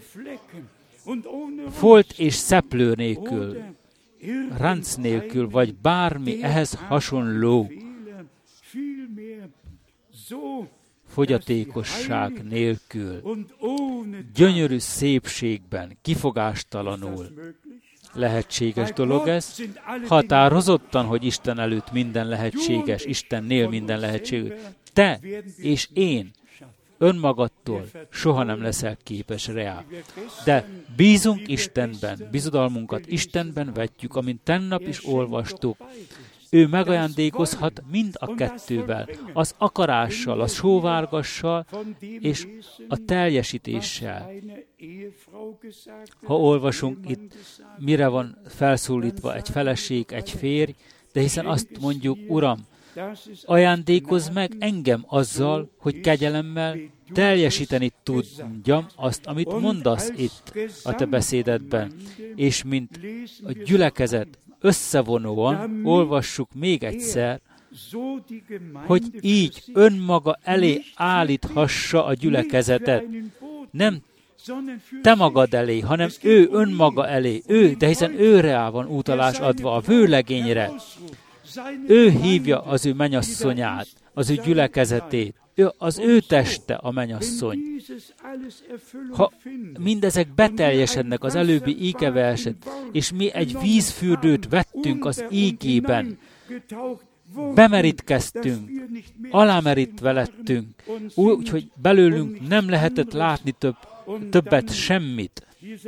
folt és szeplő nélkül, ránc nélkül, vagy bármi ehhez hasonló fogyatékosság nélkül, gyönyörű szépségben, kifogástalanul. Lehetséges dolog ez? Határozottan, hogy Isten előtt minden lehetséges, Istennél minden lehetséges. Te és én önmagadtól soha nem leszel képes reál. De bízunk Istenben, bizodalmunkat Istenben vetjük, amint tegnap is olvastuk. Ő megajándékozhat mind a kettővel, az akarással, a sóvárgassal és a teljesítéssel. Ha olvasunk itt, mire van felszólítva egy feleség, egy férj, de hiszen azt mondjuk, Uram, ajándékozz meg engem azzal, hogy kegyelemmel teljesíteni tudjam azt, amit mondasz itt a te beszédedben, és mint a gyülekezet összevonóan olvassuk még egyszer, hogy így önmaga elé állíthassa a gyülekezetet. Nem te magad elé, hanem ő önmaga elé. De hiszen őre van utalás adva, a vőlegényre. Ő hívja az ő mennyasszonyát, az ő gyülekezetét. Az ő teste a mennyasszony. Ha mindezek beteljesednek az előbbi ígeverset, és mi egy vízfürdőt vettünk az ígében, bemerítkeztünk, alámerítve lettünk, úgyhogy belőlünk nem lehetett látni többet semmit.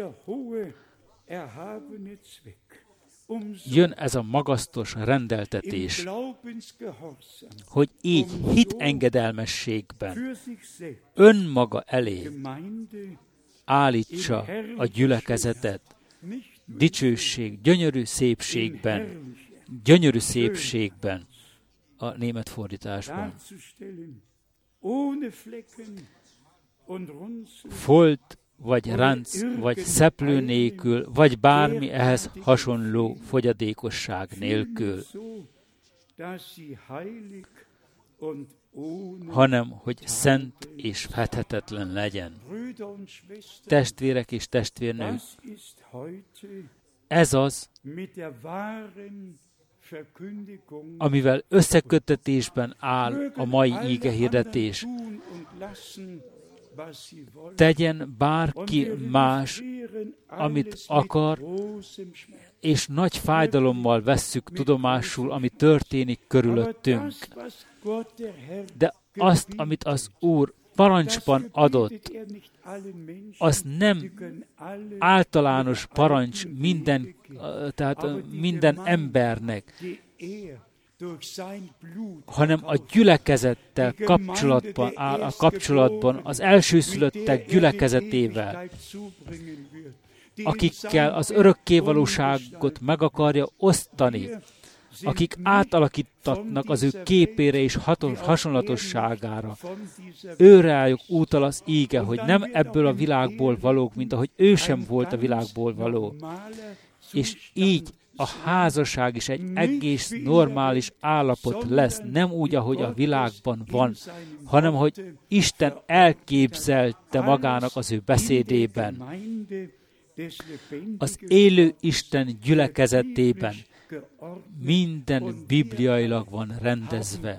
Jön ez a magasztos rendeltetés, hogy így hitengedelmességben önmaga elé állítsa a gyülekezetet, dicsőség, gyönyörű szépségben, a német fordításban. Folt, vagy ránc, vagy szeplő nélkül, vagy bármi ehhez hasonló fogyatékosság nélkül, hanem hogy szent és fethetetlen legyen. Testvérek és testvérnők, ez az, amivel összeköttetésben áll a mai ígehirdetés. Tegyen bárki más, amit akar, és nagy fájdalommal vesszük tudomásul, ami történik körülöttünk. De azt, amit az Úr parancsban adott, az nem általános parancs minden embernek, hanem a gyülekezettel kapcsolatban áll a kapcsolatban, az elsőszülöttek gyülekezetével, akikkel az örökkévalóságot meg akarja osztani, akik átalakítatnak az ő képére és hasonlatosságára. Őrájuk útal az íge, hogy nem ebből a világból valók, mint ahogy ő sem volt a világból való. És így a házasság is egy egész normális állapot lesz, nem úgy, ahogy a világban van, hanem hogy Isten elképzelte magának az ő beszédében, az élő Isten gyülekezetében minden bibliailag van rendezve.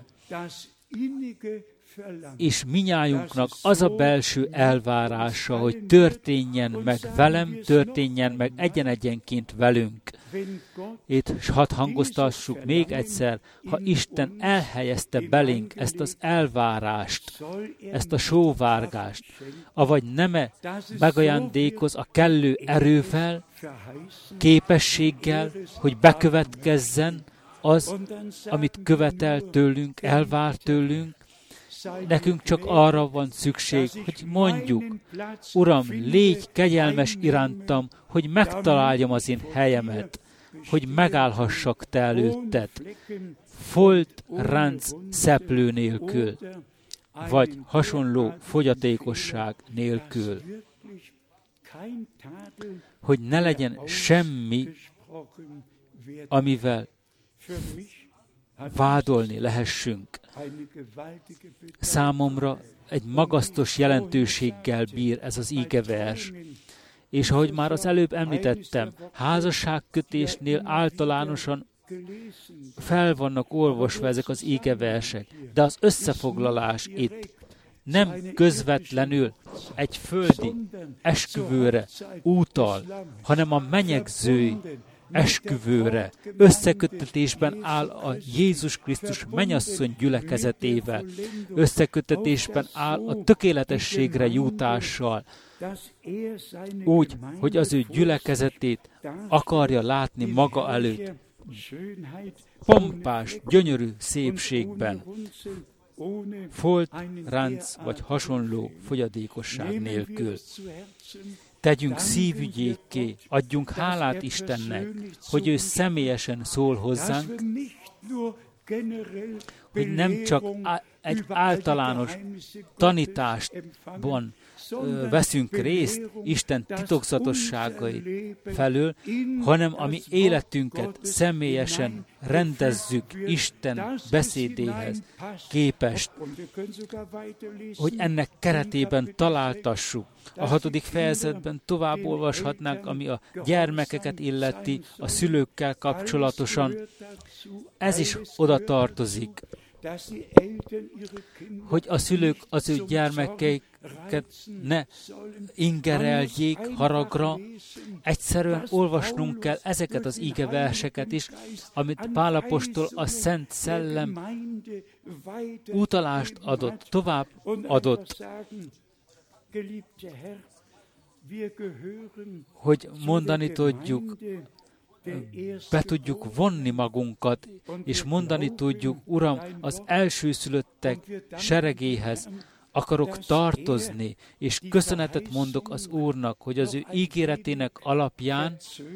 És minnyájunknak az a belső elvárása, hogy történjen meg velem, történjen meg egyen-egyenként velünk. Itt hadd hangoztassuk még egyszer, ha Isten elhelyezte belénk ezt az elvárást, ezt a sóvárgást, avagy nem-e megajándékoz a kellő erővel, képességgel, hogy bekövetkezzen az, amit követel tőlünk, elvár tőlünk. Nekünk csak arra van szükség, hogy mondjuk, Uram, légy kegyelmes irántam, hogy megtaláljam az én helyemet, hogy megállhassak te előtted, folt ránc szeplő nélkül, vagy hasonló fogyatékosság nélkül, hogy ne legyen semmi, amivel vádolni lehessünk. Számomra egy magasztos jelentőséggel bír ez az ígevers. És ahogy már az előbb említettem, házasságkötésnél általánosan fel vannak olvasva ezek az ígeversek, de az összefoglalás itt nem közvetlenül egy földi esküvőre utal, hanem a menyegzői esküvőre, összeköttetésben áll a Jézus Krisztus mennyasszony gyülekezetével, összeköttetésben áll a tökéletességre jutással, úgy, hogy az ő gyülekezetét akarja látni maga előtt, pompás, gyönyörű szépségben, folt, ránc vagy hasonló fogyadékosság nélkül. Tegyünk szívügyékké, adjunk hálát Istennek, hogy ő személyesen szól hozzánk, hogy nem csak egy általános tanításban veszünk részt Isten titokzatosságai felől, hanem a mi életünket személyesen rendezzük Isten beszédéhez képest, hogy ennek keretében találtassuk. A 6. fejezetben tovább olvashatnánk, ami a gyermekeket illeti, a szülőkkel kapcsolatosan. Ez is oda tartozik, hogy a szülők az ő gyermekeiket ne ingereljék haragra. Egyszerűen olvasnunk kell ezeket az ígeverseket is, amit Pál apostol a Szent Szellem utalást adott, tovább adott, hogy mondani tudjuk, be tudjuk vonni magunkat, és mondani tudjuk, Uram, az elsőszülöttek seregéhez akarok tartozni, és köszönetet mondok az Úrnak, hogy az ő ígéretének alapján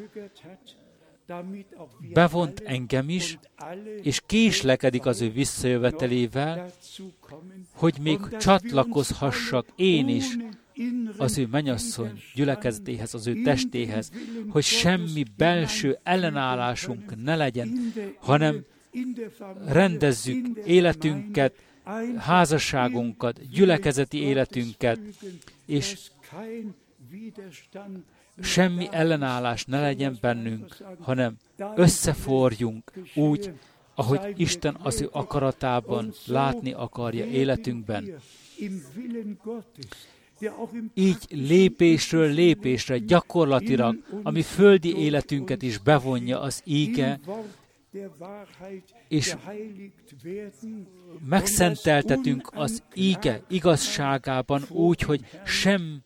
bevont engem is, és késlekedik az ő visszajövetelével, hogy még csatlakozhassak én is az ő mennyasszony gyülekezetéhez, az ő testéhez, hogy semmi belső ellenállásunk ne legyen, hanem rendezzük életünket, házasságunkat, gyülekezeti életünket, és semmi ellenállás ne legyen bennünk, hanem összeforjunk úgy, ahogy Isten az ő akaratában látni akarja életünkben. Így lépésről lépésre, gyakorlatilag, ami földi életünket is bevonja az íge, és megszenteltetünk az íge igazságában úgy, hogy sem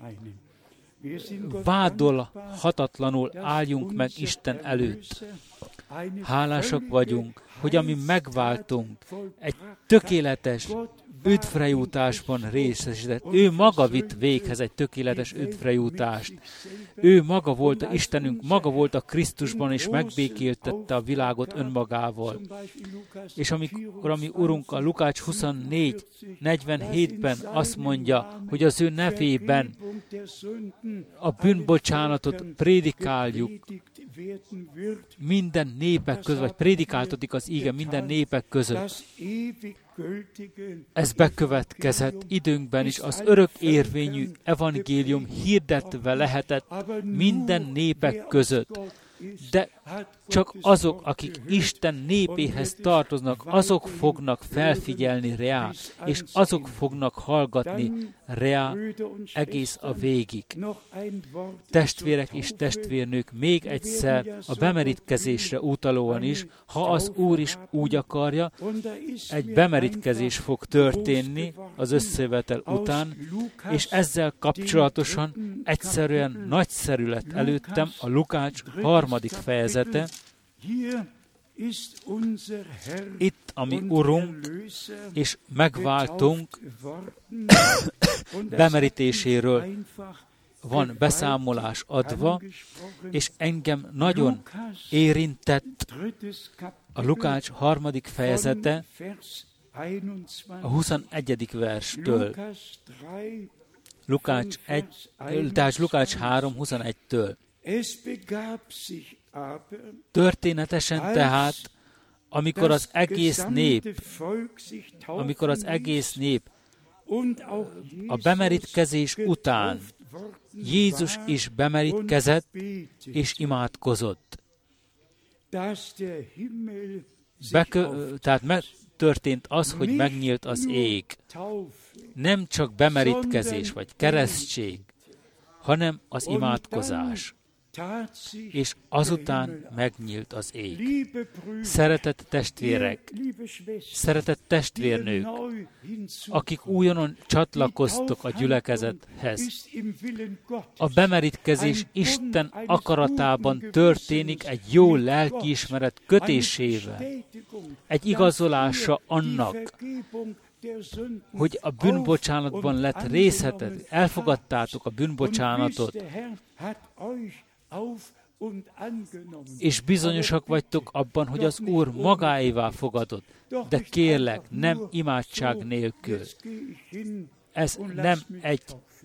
vádolhatatlanul álljunk meg Isten előtt. Hálásak vagyunk, hogy ami megváltunk, egy tökéletes üdvrejutásban részesített. Ő maga vitt véghez egy tökéletes üdvrejutást. Ő maga volt a Istenünk, maga volt a Krisztusban, és megbékéltette a világot önmagával. És amikor a mi Urunk a Lukács 24:47-ben azt mondja, hogy az ő nevében a bűnbocsánatot prédikáljuk, minden népek között, vagy prédikáltatik az íge minden népek között. Ez bekövetkezett időnkben is, az örök érvényű evangélium hirdetve lehetett minden népek között. De csak azok, akik Isten népéhez tartoznak, azok fognak felfigyelni rá, és azok fognak hallgatni rá egész a végig. Testvérek és testvérnők, még egyszer a bemerítkezésre utalóan is, ha az Úr is úgy akarja, egy bemerítkezés fog történni az összejövetel után, és ezzel kapcsolatosan egyszerűen nagyszerű lett előttem a Lukács 3. fejezete. Itt a mi Urunk és megváltunk bemerítéséről van beszámolás adva, és engem nagyon érintett a Lukács 3. fejezete a 21. verstől. Lukács 3, 21-től. Történetesen tehát, amikor az egész nép a bemerítkezés után Jézus is bemerítkezett és imádkozott. Tehát megtörtént az, hogy megnyílt az ég. Nem csak bemerítkezés vagy keresztség, hanem az imádkozás. És azután megnyílt az ég. Szeretett testvérek, szeretett testvérnők, akik újonnan csatlakoztok a gyülekezethez. A bemerítkezés Isten akaratában történik egy jó lelkiismeret kötésével, egy igazolása annak, hogy a bűnbocsánatban lett részleted, elfogadtátok a bűnbocsánatot, és bizonyosak vagytok abban, hogy az Úr magáévá fogadott. De kérlek, nem imádság nélkül. Ez nem egy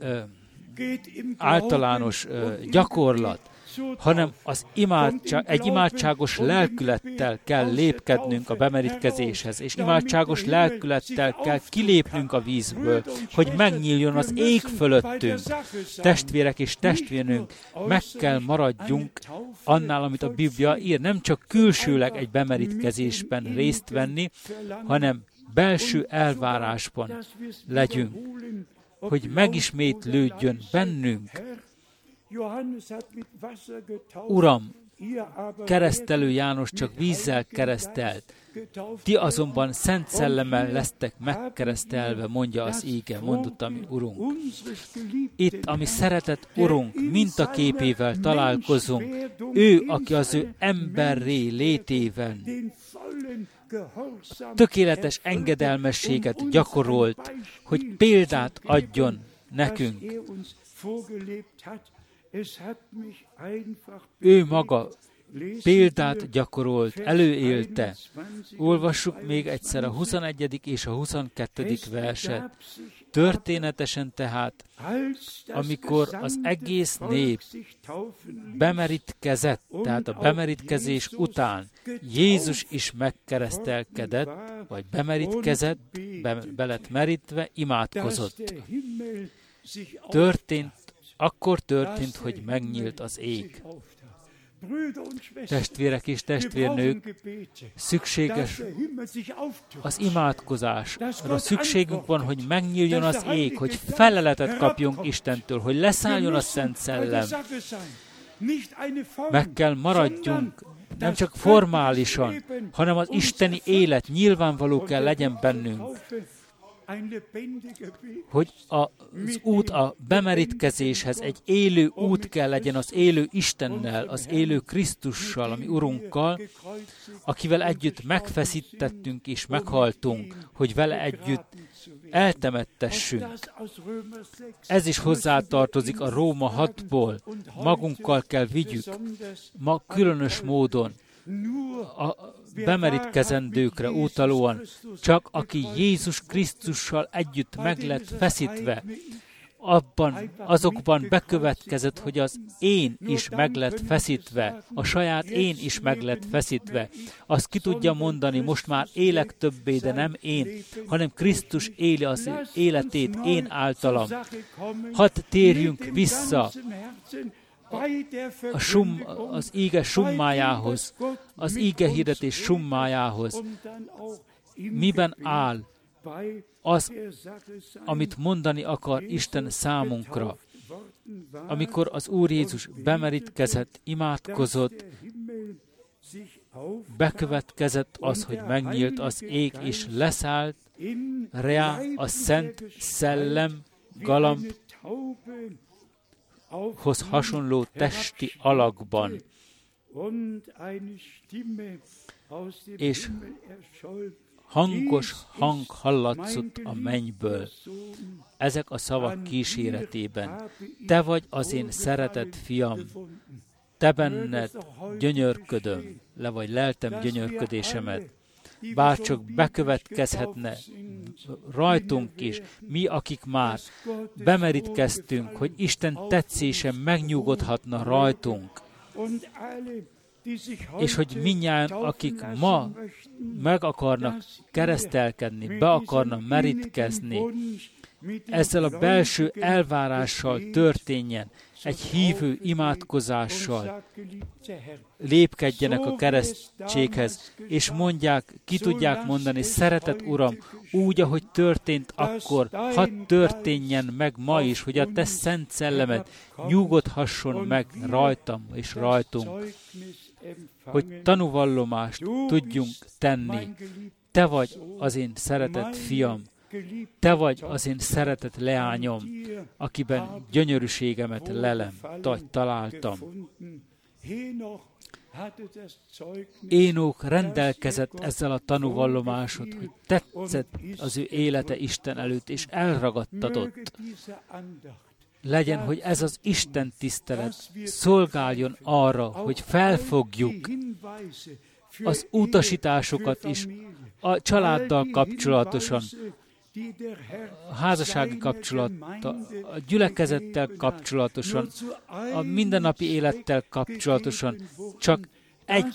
általános gyakorlat, hanem egy imádságos lelkülettel kell lépkednünk a bemerítkezéshez, és imádságos lelkülettel kell kilépnünk a vízből, hogy megnyíljon az ég fölöttünk. Testvérek és testvérnőnk, meg kell maradjunk annál, amit a Biblia ír, nem csak külsőleg egy bemerítkezésben részt venni, hanem belső elvárásban legyünk, hogy megismétlődjön bennünk. Uram, keresztelő János csak vízzel keresztelt, ti azonban Szent Szellemmel lesztek megkeresztelve, mondja az íge, mondott a mi Urunk. Itt, ami szeretett Urunk mintaképével találkozunk, ő, aki az ő emberré létével tökéletes engedelmességet gyakorolt, hogy példát adjon nekünk. Ő maga példát gyakorolt, előélte. Olvassuk még egyszer a 21. és a 22. verset. Történetesen tehát, amikor az egész nép bemerítkezett, tehát a bemerítkezés után Jézus is megkeresztelkedett, vagy bemerítkezett, be lett merítve, imádkozott. Akkor történt, hogy megnyílt az ég. Testvérek és testvérnők, szükséges az imádkozásra. Szükségünk van, hogy megnyíljon az ég, hogy feleletet kapjunk Istentől, hogy leszálljon a Szent Szellem. Meg kell maradjunk, nem csak formálisan, hanem az isteni élet nyilvánvaló kell legyen bennünk. Hogy az út a bemerítkezéshez egy élő út kell legyen az élő Istennel, az élő Krisztussal, a mi Urunkkal, akivel együtt megfeszítettünk és meghaltunk, hogy vele együtt eltemettessünk. Ez is hozzátartozik a Róma 6-ból. Magunkkal kell vigyük, ma különös módon a bemerítkezendőkre utalóan, csak aki Jézus Krisztussal együtt meg lett feszítve, azokban bekövetkezett, hogy az én is meg lett feszítve, a saját én is meg lett feszítve. Azt ki tudja mondani, most már élek többé, de nem én, hanem Krisztus éli az életét én általam. Hadd térjünk vissza az íge summájához, az íge hirdetés summájához. Miben áll az, amit mondani akar Isten számunkra? Amikor az Úr Jézus bemerítkezett, imádkozott, bekövetkezett az, hogy megnyílt az ég, és leszállt rá a Szent Szellem galambhoz hasonló testi alakban. És hangos hang hallatszott a mennyből. Ezek a szavak kíséretében. Te vagy az én szeretett fiam, te benned gyönyörködöm, vagy leltem gyönyörködésemet. Bárcsak bekövetkezhetne rajtunk is, mi, akik már bemerítkeztünk, hogy Isten tetszése megnyugodhatna rajtunk, és hogy mindnyájan, akik ma meg akarnak keresztelkedni, be akarnak merítkezni, ezzel a belső elvárással történjen, egy hívő imádkozással lépkedjenek a keresztséghez, és mondják, ki tudják mondani, szeretett Uram, úgy, ahogy történt akkor, hadd történjen meg ma is, hogy a Te Szent Szellemed nyugodhasson meg rajtam és rajtunk, hogy tanúvallomást tudjunk tenni. Te vagy az én szeretett fiam, Te vagy az én szeretett leányom, akiben gyönyörűségemet lelem, találtam. Énok rendelkezett ezzel a tanúvallomásod, hogy tetszett az ő élete Isten előtt, és elragadtatott. Legyen, hogy ez az Isten tisztelet szolgáljon arra, hogy felfogjuk az utasításokat is a családdal kapcsolatosan, a házassági kapcsolattal, a gyülekezettel kapcsolatosan, a mindennapi élettel kapcsolatosan csak egy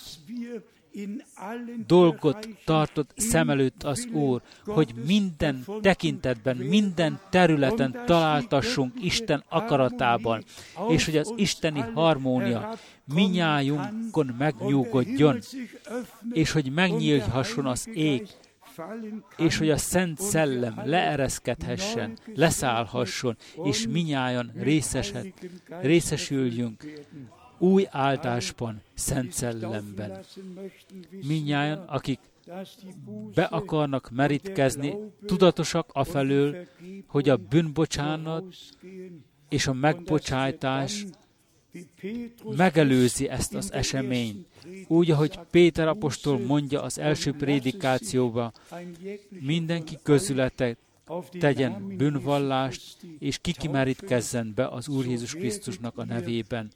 dolgot tartott szem előtt az Úr, hogy minden tekintetben, minden területen találtassunk Isten akaratában, és hogy az isteni harmónia minnyájunkon megnyugodjon, és hogy megnyílhasson az ég, és hogy a Szent Szellem leereszkedhessen, leszállhasson, és minnyájan részesüljünk új áldásban, Szent Szellemben. Minnyájan, akik be akarnak merítkezni, tudatosak afelől, hogy a bűnbocsánat és a megbocsájtás megelőzi ezt az eseményt. Úgy, ahogy Péter apostol mondja az első prédikációban, mindenki közületek tegyen bűnvallást, és kimerítkezzen be az Úr Jézus Krisztusnak a nevében.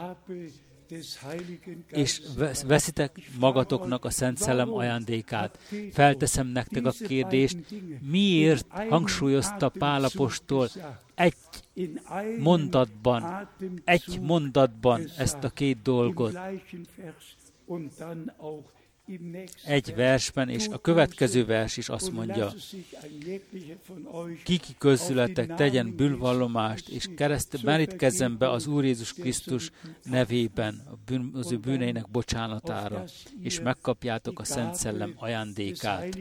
És veszitek magatoknak a Szent Szellem ajándékát. Felteszem nektek a kérdést, miért hangsúlyozta Pál apostol egy mondatban ezt a két dolgot. Egy versben, és a következő vers is azt mondja, ki közületek tegyen bűnvallomást, és merítkezzen be az Úr Jézus Krisztus nevében az ő bűneinek bocsánatára, és megkapjátok a Szent Szellem ajándékát.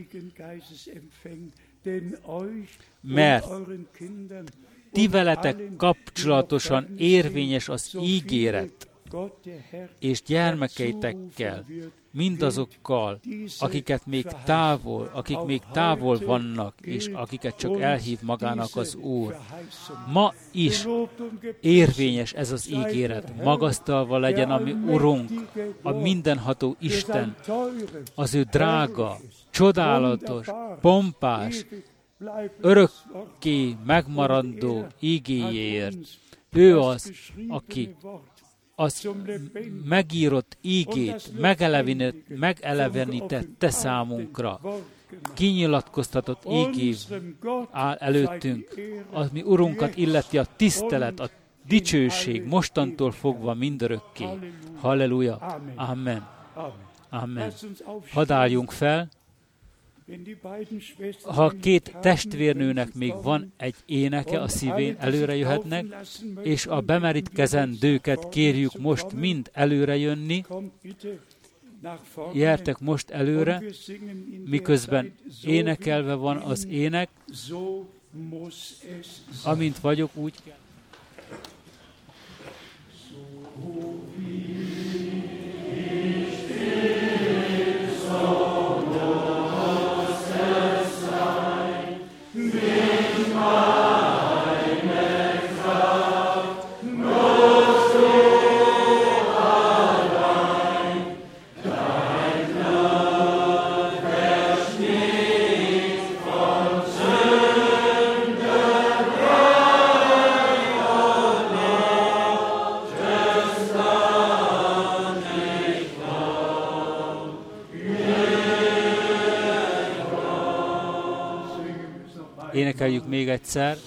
Mert ti veletek kapcsolatosan érvényes az ígéret, és gyermekeitekkel, mindazokkal, akik még távol vannak, és akiket csak elhív magának az Úr. Ma is érvényes ez az ígéret. Magasztalva legyen a mi Urunk, a mindenható Isten, az ő drága, csodálatos, pompás, örökké megmaradó ígéjéért. Ő az, aki az megírott ígét megelevenítette számunkra, kinyilatkoztatott ígév áll előttünk. Az mi Urunkat illeti a tisztelet, a dicsőség mostantól fogva mindörökké. Halleluja. Amen. Amen. Hadd álljunk fel. Ha a két testvérnőnek még van egy éneke a szívén, előre jöhetnek, és a bemerítkezendőket kérjük most mind előre jönni. Gyertek most előre, miközben énekelve van az ének, amint vagyok, úgy kell. Énekeljük még egyszer.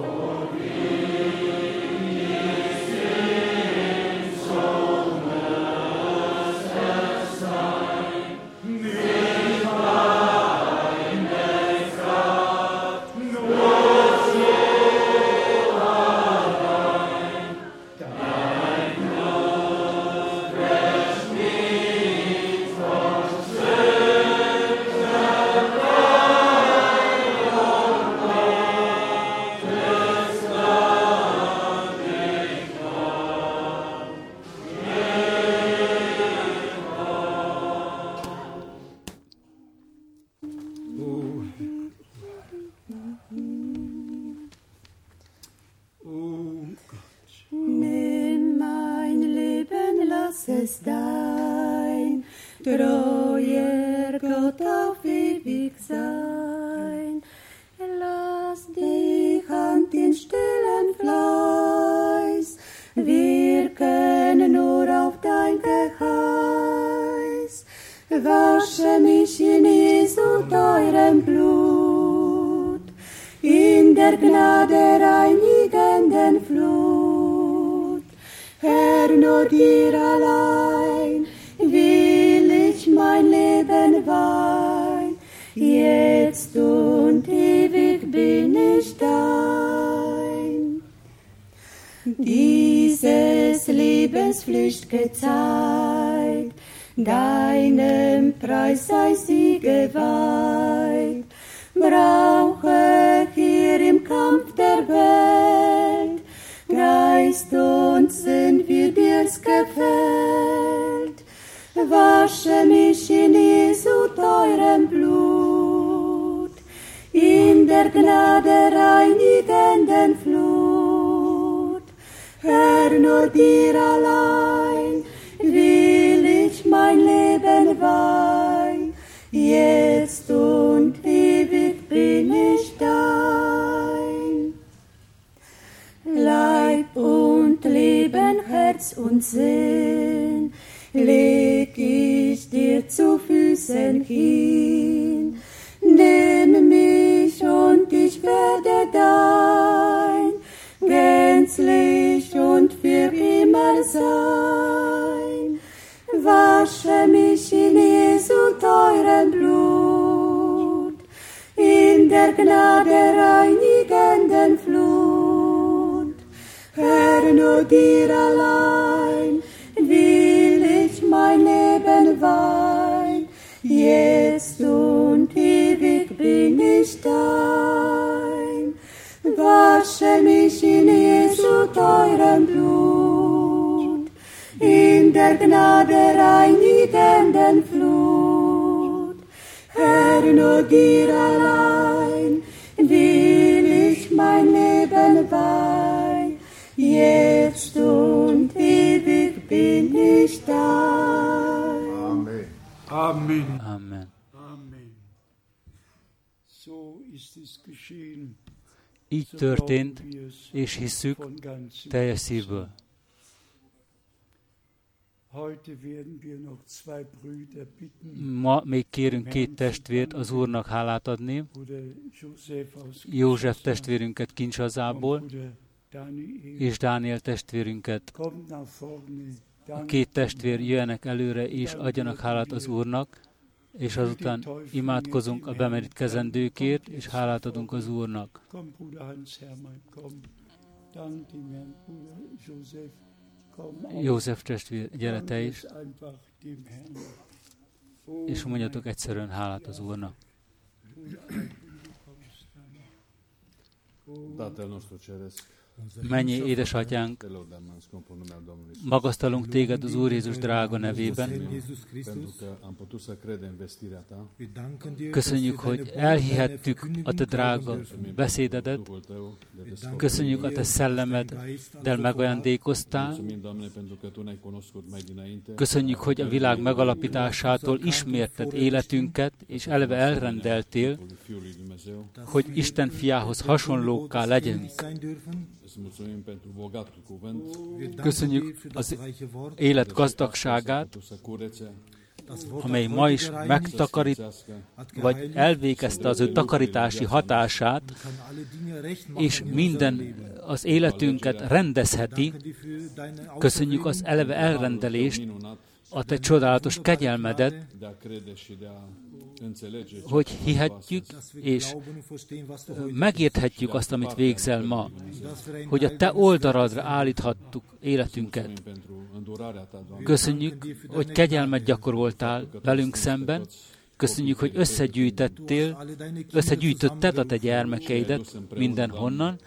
Treuer Gott auf ewig sein. Lass dich an den stillen Fleiß wirken nur auf dein Geheiß. Wasche mich in Jesu teurem Blut, in der Gnade reinigenden Flut. Herr, nur dir allein will ich mein Leben weihen, jetzt und ewig bin ich dein. Dieses Lebenspflicht gezeigt, deinem Preis sei sie geweiht. Brauche hier im Kampf der Welt Geist und Sinn, wie dir's gefällt. Wasche mich in Jesu teurem Blut, in der Gnade reinigenden Flut. Herr, nur dir allein will ich mein Leben weihen, jetzt und ewig bin ich dein. Leib und Leben, Herz und Sinn leg ich dir zu Füßen hin. Nimm mich und ich werde dein, gänzlich und für immer sein. Wasche mich in Jesu teurem Blut, in der Gnade reinigenden Flut. Herr, nur dir allein will ich mein Leben weihen, jetzt und ewig bin ich dein. Wasche mich in Jesu teurem Blut, in der Gnade reinigenden Flut. Herr, nur dir allein will ich mein Leben weihen, jetzt und ewig bin ich dein. Amen. Amen. Amen. Amen. So ist es geschehen. Így történt, és hisszük teljes szívből. Ma még kérünk 2 testvért az Úrnak hálát adni. József testvérünket Kinshasa-ból, és Dániel testvérünket. A 2 testvér jöjjenek előre, és adjanak hálát az Úrnak, és azután imádkozunk a bemerítkezendőkért, és hálát adunk az Úrnak. József testvér, gyere te is, és mondjatok egyszerűen hálát az Úrnak. Mennyi édesatyánk, magasztalunk téged az Úr Jézus drága nevében. Köszönjük, hogy elhihettük a te drága beszédedet. Köszönjük a te szellemeddel megajándékoztál. Köszönjük, hogy a világ megalapításától ismerted életünket, és eleve elrendeltél, hogy Isten fiához hasonlókká legyünk. Köszönjük az élet gazdagságát, amely ma is megtakarít, vagy elvégezte az ő takarítási hatását, és minden az életünket rendezheti. Köszönjük az eleve elrendelést, a te csodálatos kegyelmedet, hogy hihetjük, és megérthetjük azt, amit végzel ma, hogy a te oldaladra állíthattuk életünket. Köszönjük, hogy kegyelmet gyakoroltál velünk szemben, köszönjük, hogy összegyűjtötted a te gyermekeidet mindenhonnan,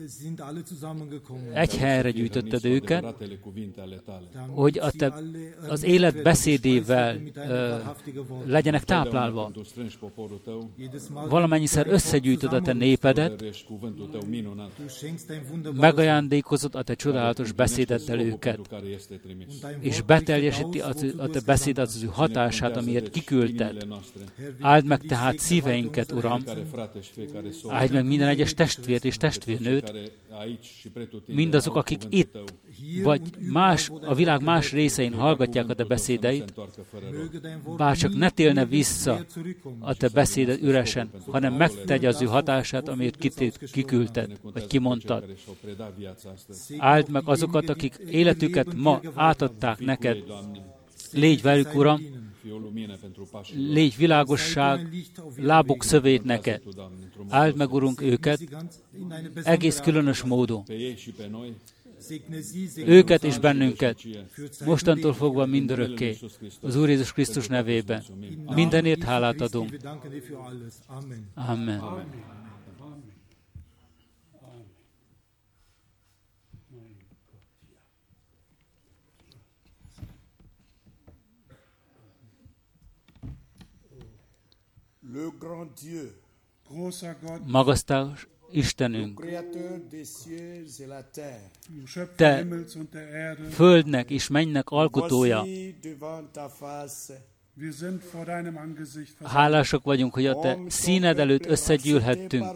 egy helyre gyűjtötted őket, hogy az élet beszédével legyenek táplálva. Valamennyiszer összegyűjtöd a te népedet, megajándékozod a te csodálatos beszédeddel őket, és beteljesíti a te beszédet az ő hatását, amiért kiküldted. Áld meg tehát szíveinket, Uram, áld meg minden egyes testvért és testvérnőt, mindazok, akik itt, vagy a világ más részein hallgatják a te beszédeit, bárcsak ne télne vissza a te beszéded üresen, hanem megtegye az ő hatását, amiért kiküldted, vagy kimondtad. Áld meg azokat, akik életüket ma átadták neked. Légy velük, Uram, légy világosság, lábuk szövét neked. Áld meg, Urunk, őket egész különös módon. Őket és bennünket, mostantól fogva mindörökké, az Úr Jézus Krisztus nevében. Mindenért hálát adunk. Amen. Magasztalás Istenünk, te földnek és mennynek alkotója, hálásak vagyunk, hogy a te színed előtt összegyűlhettünk,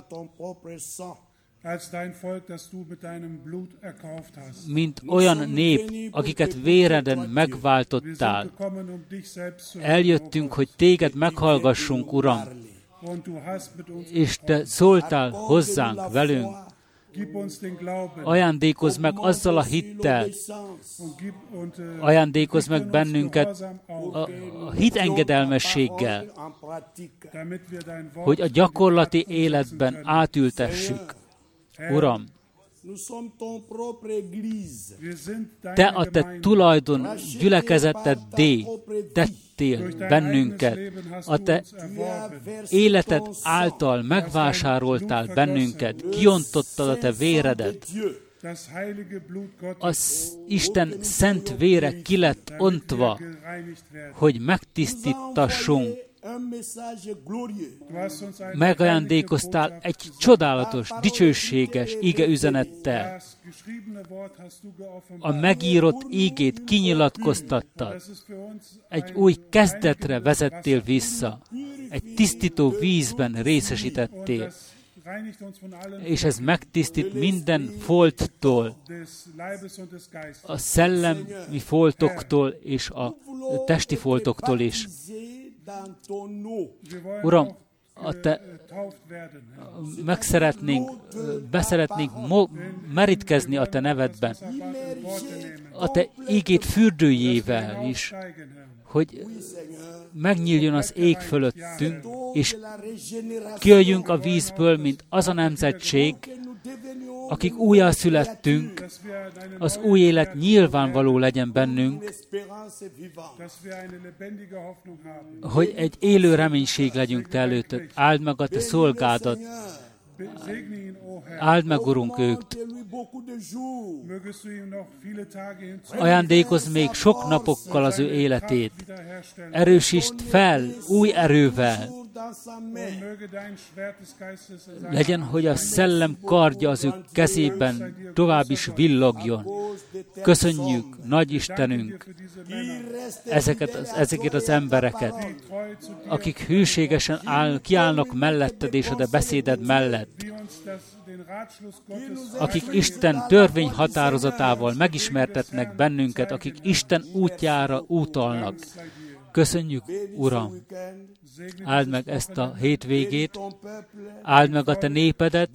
mint olyan nép, akiket véreden megváltottál. Eljöttünk, hogy téged meghallgassunk, Uram, és te szóltál hozzánk, velünk. Ajándékozz meg azzal a hittel, ajándékozz meg bennünket a hitengedelmességgel, hogy a gyakorlati életben átültessük. Uram, te a te tulajdon gyülekezeteddé tettél bennünket, a te életed által megvásároltál bennünket, kiontottad a te véredet, az Isten szent vére ki lett ontva, hogy megtisztítassunk. Megajándékoztál egy csodálatos, dicsőséges igeüzenettel. A megírott ígét kinyilatkoztattad. Egy új kezdetre vezettél vissza. Egy tisztító vízben részesítettél. és ez megtisztít minden folttól, a szellemi foltoktól és a testi foltoktól is. Uram, beszeretnénk merítkezni a Te nevedben, a Te ígét fürdőjével is, hogy megnyíljon az ég fölöttünk, és kijöjjünk a vízből, mint az a nemzetség, akik újjászülettünk, az új élet nyilvánvaló legyen bennünk, hogy egy élő reménység legyünk Te előtted. Áld meg a Te szolgádat, áld meg, Urunk, őt. Ajándékozz még sok napokkal az ő életét. Erősítsd fel új erővel. Legyen, hogy a szellem kardja az ő kezében tovább is villogjon. Köszönjük, nagy Istenünk, ezeket az embereket, akik hűségesen kiállnak melletted és a Te beszéded mellett, akik Isten törvény határozatával megismertetnek bennünket, akik Isten útjára útalnak. Köszönjük, Uram! Áld meg ezt a hétvégét, áld meg a Te népedet,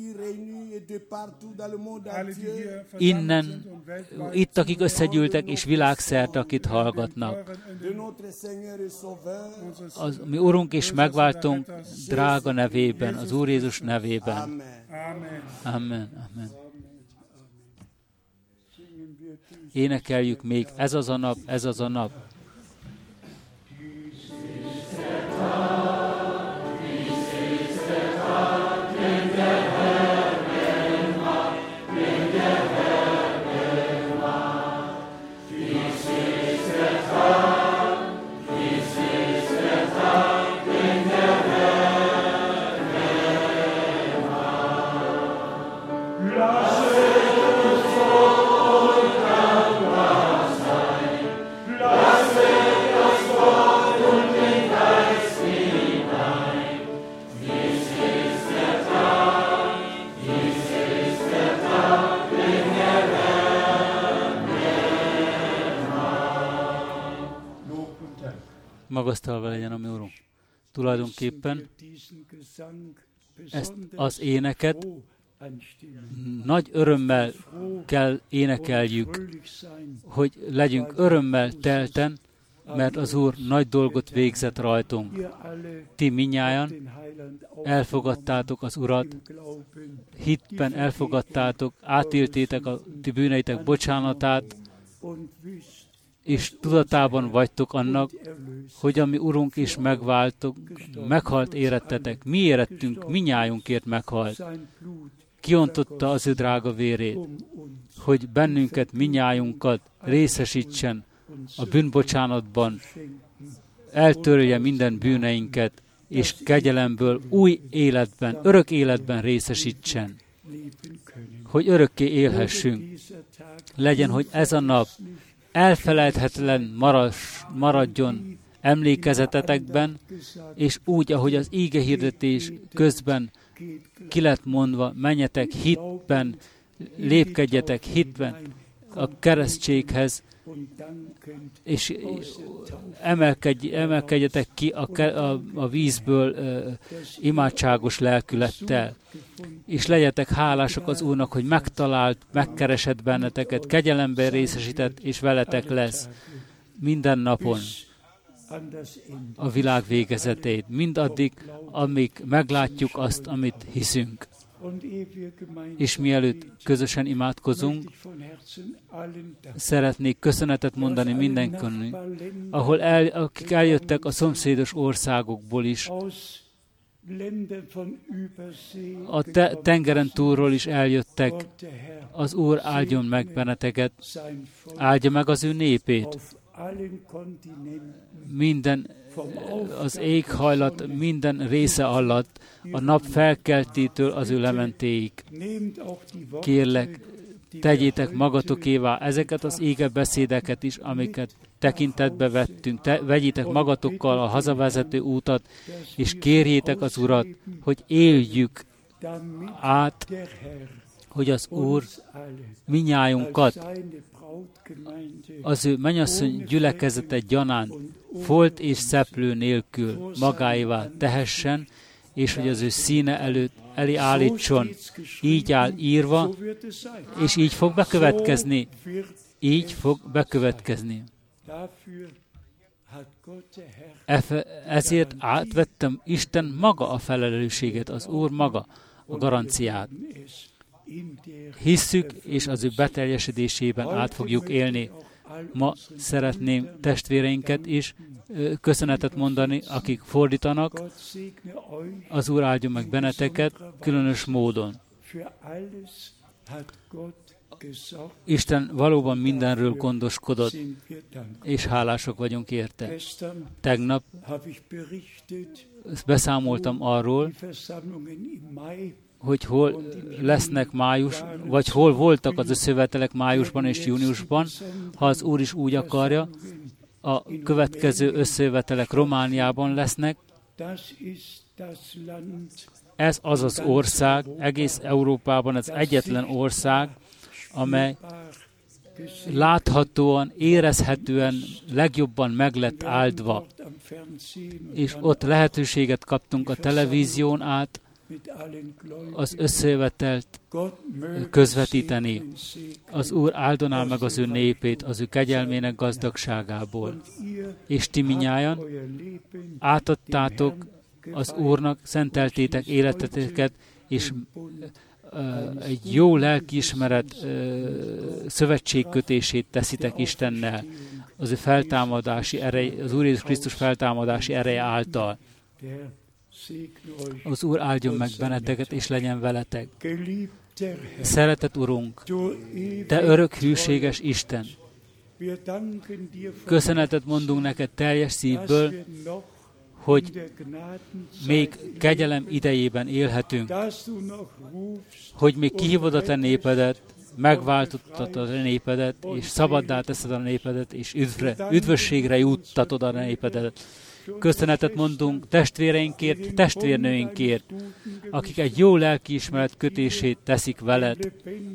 innen, itt, akik összegyűltek, és világszerte, akit hallgatnak. Az mi Urunk és megváltunk drága nevében, az Úr Jézus nevében. Amen. Amen. Énekeljük még, ez az a nap, ez az a nap. Magasztalva legyen a mi Urunk. Tulajdonképpen ezt az éneket nagy örömmel kell énekeljük, hogy legyünk örömmel telten, mert az Úr nagy dolgot végzett rajtunk. Ti mindnyájan elfogadtátok az Urat, hitben elfogadtátok, átéltétek a ti bűneitek bocsánatát, és tudatában vagytok annak, hogy a mi Urunk is meghalt érettetek. Mi érettünk, minnyájunkért meghalt. Kiontotta az ő drága vérét, hogy bennünket, minnyájunkat részesítsen a bűnbocsánatban, eltörölje minden bűneinket, és kegyelemből új életben, örök életben részesítsen, hogy örökké élhessünk. Legyen, hogy ez a nap elfelejthetetlen maradjon emlékezetetekben, és úgy, ahogy az ígehirdetés közben ki lett mondva, menjetek hitben, lépkedjetek hitben a keresztséghez, és emelkedjetek ki a vízből imádságos lelkülettel, és legyetek hálások az Úrnak, hogy megtalált, megkeresett benneteket, kegyelemben részesített, és veletek lesz minden napon a világ végezetét, mindaddig, amíg meglátjuk azt, amit hiszünk. És mielőtt közösen imádkozunk, szeretnék köszönetet mondani mindenkinek, akik eljöttek a szomszédos országokból is, a tengeren túlról is eljöttek. Az Úr áldjon meg benneteket, áldja meg az ő népét. Minden, az éghajlat minden része alatt, a nap felkeltétől az ő lementéig. Kérlek, tegyétek magatokévá ezeket az ége beszédeket is, amiket tekintetbe vettünk. Vegyétek magatokkal a hazavezető útat, és kérjétek az Urat, hogy éljük át, hogy az Úr minnyájunkat az ő mennyasszony gyülekezete gyanánt folt és szeplő nélkül magáévá tehessen, és hogy az ő színe elé állítson. Így áll írva, és így fog bekövetkezni. Így fog bekövetkezni. Ezért átvettem Isten maga a felelősséget, az Úr maga a garanciát. Hisszük, és az ő beteljesedésében át fogjuk élni. Ma szeretném testvéreinket is köszönetet mondani, akik fordítanak. Az Úr áldjon meg benneteket különös módon. Isten valóban mindenről gondoskodott, és hálások vagyunk érte. Tegnap beszámoltam arról, hogy hol lesznek május, vagy hol voltak az összejövetelek májusban és júniusban, ha az Úr is úgy akarja, a következő összejövetelek Romániában lesznek. Ez az az ország, egész Európában az egyetlen ország, amely láthatóan, érezhetően legjobban meg lett áldva. És ott lehetőséget kaptunk a televízión át az összejövetelt közvetíteni. Az Úr áldoná meg az ő népét, az ő kegyelmének gazdagságából. És ti minnyájan átadtátok az Úrnak, szenteltétek életeteket, és egy jó lelkiismeret szövetségkötését teszitek Istennel, az ő feltámadási ereje, az Úr Jézus Krisztus feltámadási ereje által. Az Úr áldjon meg benneteket, és legyen veletek. Szeretett Urunk, Te örök hűséges Isten, köszönetet mondunk neked teljes szívből, hogy még kegyelem idejében élhetünk, hogy még kihívod a Te népedet, megváltottad a Te népedet, és szabaddá teszed a népedet, és üdvösségre juttatod a népedet. Köszönetet mondunk testvéreinkért, testvérnőinkért, akik egy jó lelkiismeret kötését teszik veled.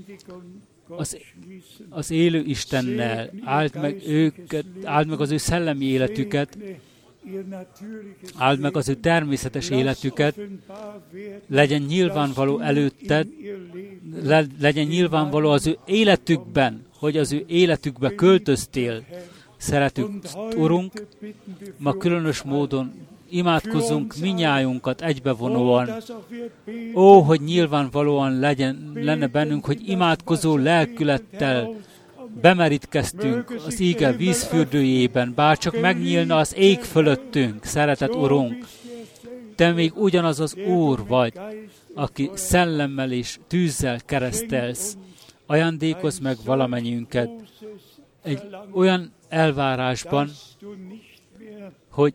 Az élő Istennel áld meg őket, áld meg az ő szellemi életüket, áld meg az ő természetes életüket, legyen nyilvánvaló előtted, legyen nyilvánvaló az ő életükben, hogy az ő életükbe költöztél. Szeretünk, Urunk, ma különös módon imádkozzunk minnyájunkat egybevonóan. Ó, hogy nyilvánvalóan lenne bennünk, hogy imádkozó lelkülettel bemerítkeztünk az íge vízfürdőjében, bár csak megnyílna az ég fölöttünk, szeretett Urunk. Te még ugyanaz az Úr vagy, aki szellemmel és tűzzel keresztelsz. Ajándékozz meg valamennyiünket egy olyan elvárásban, hogy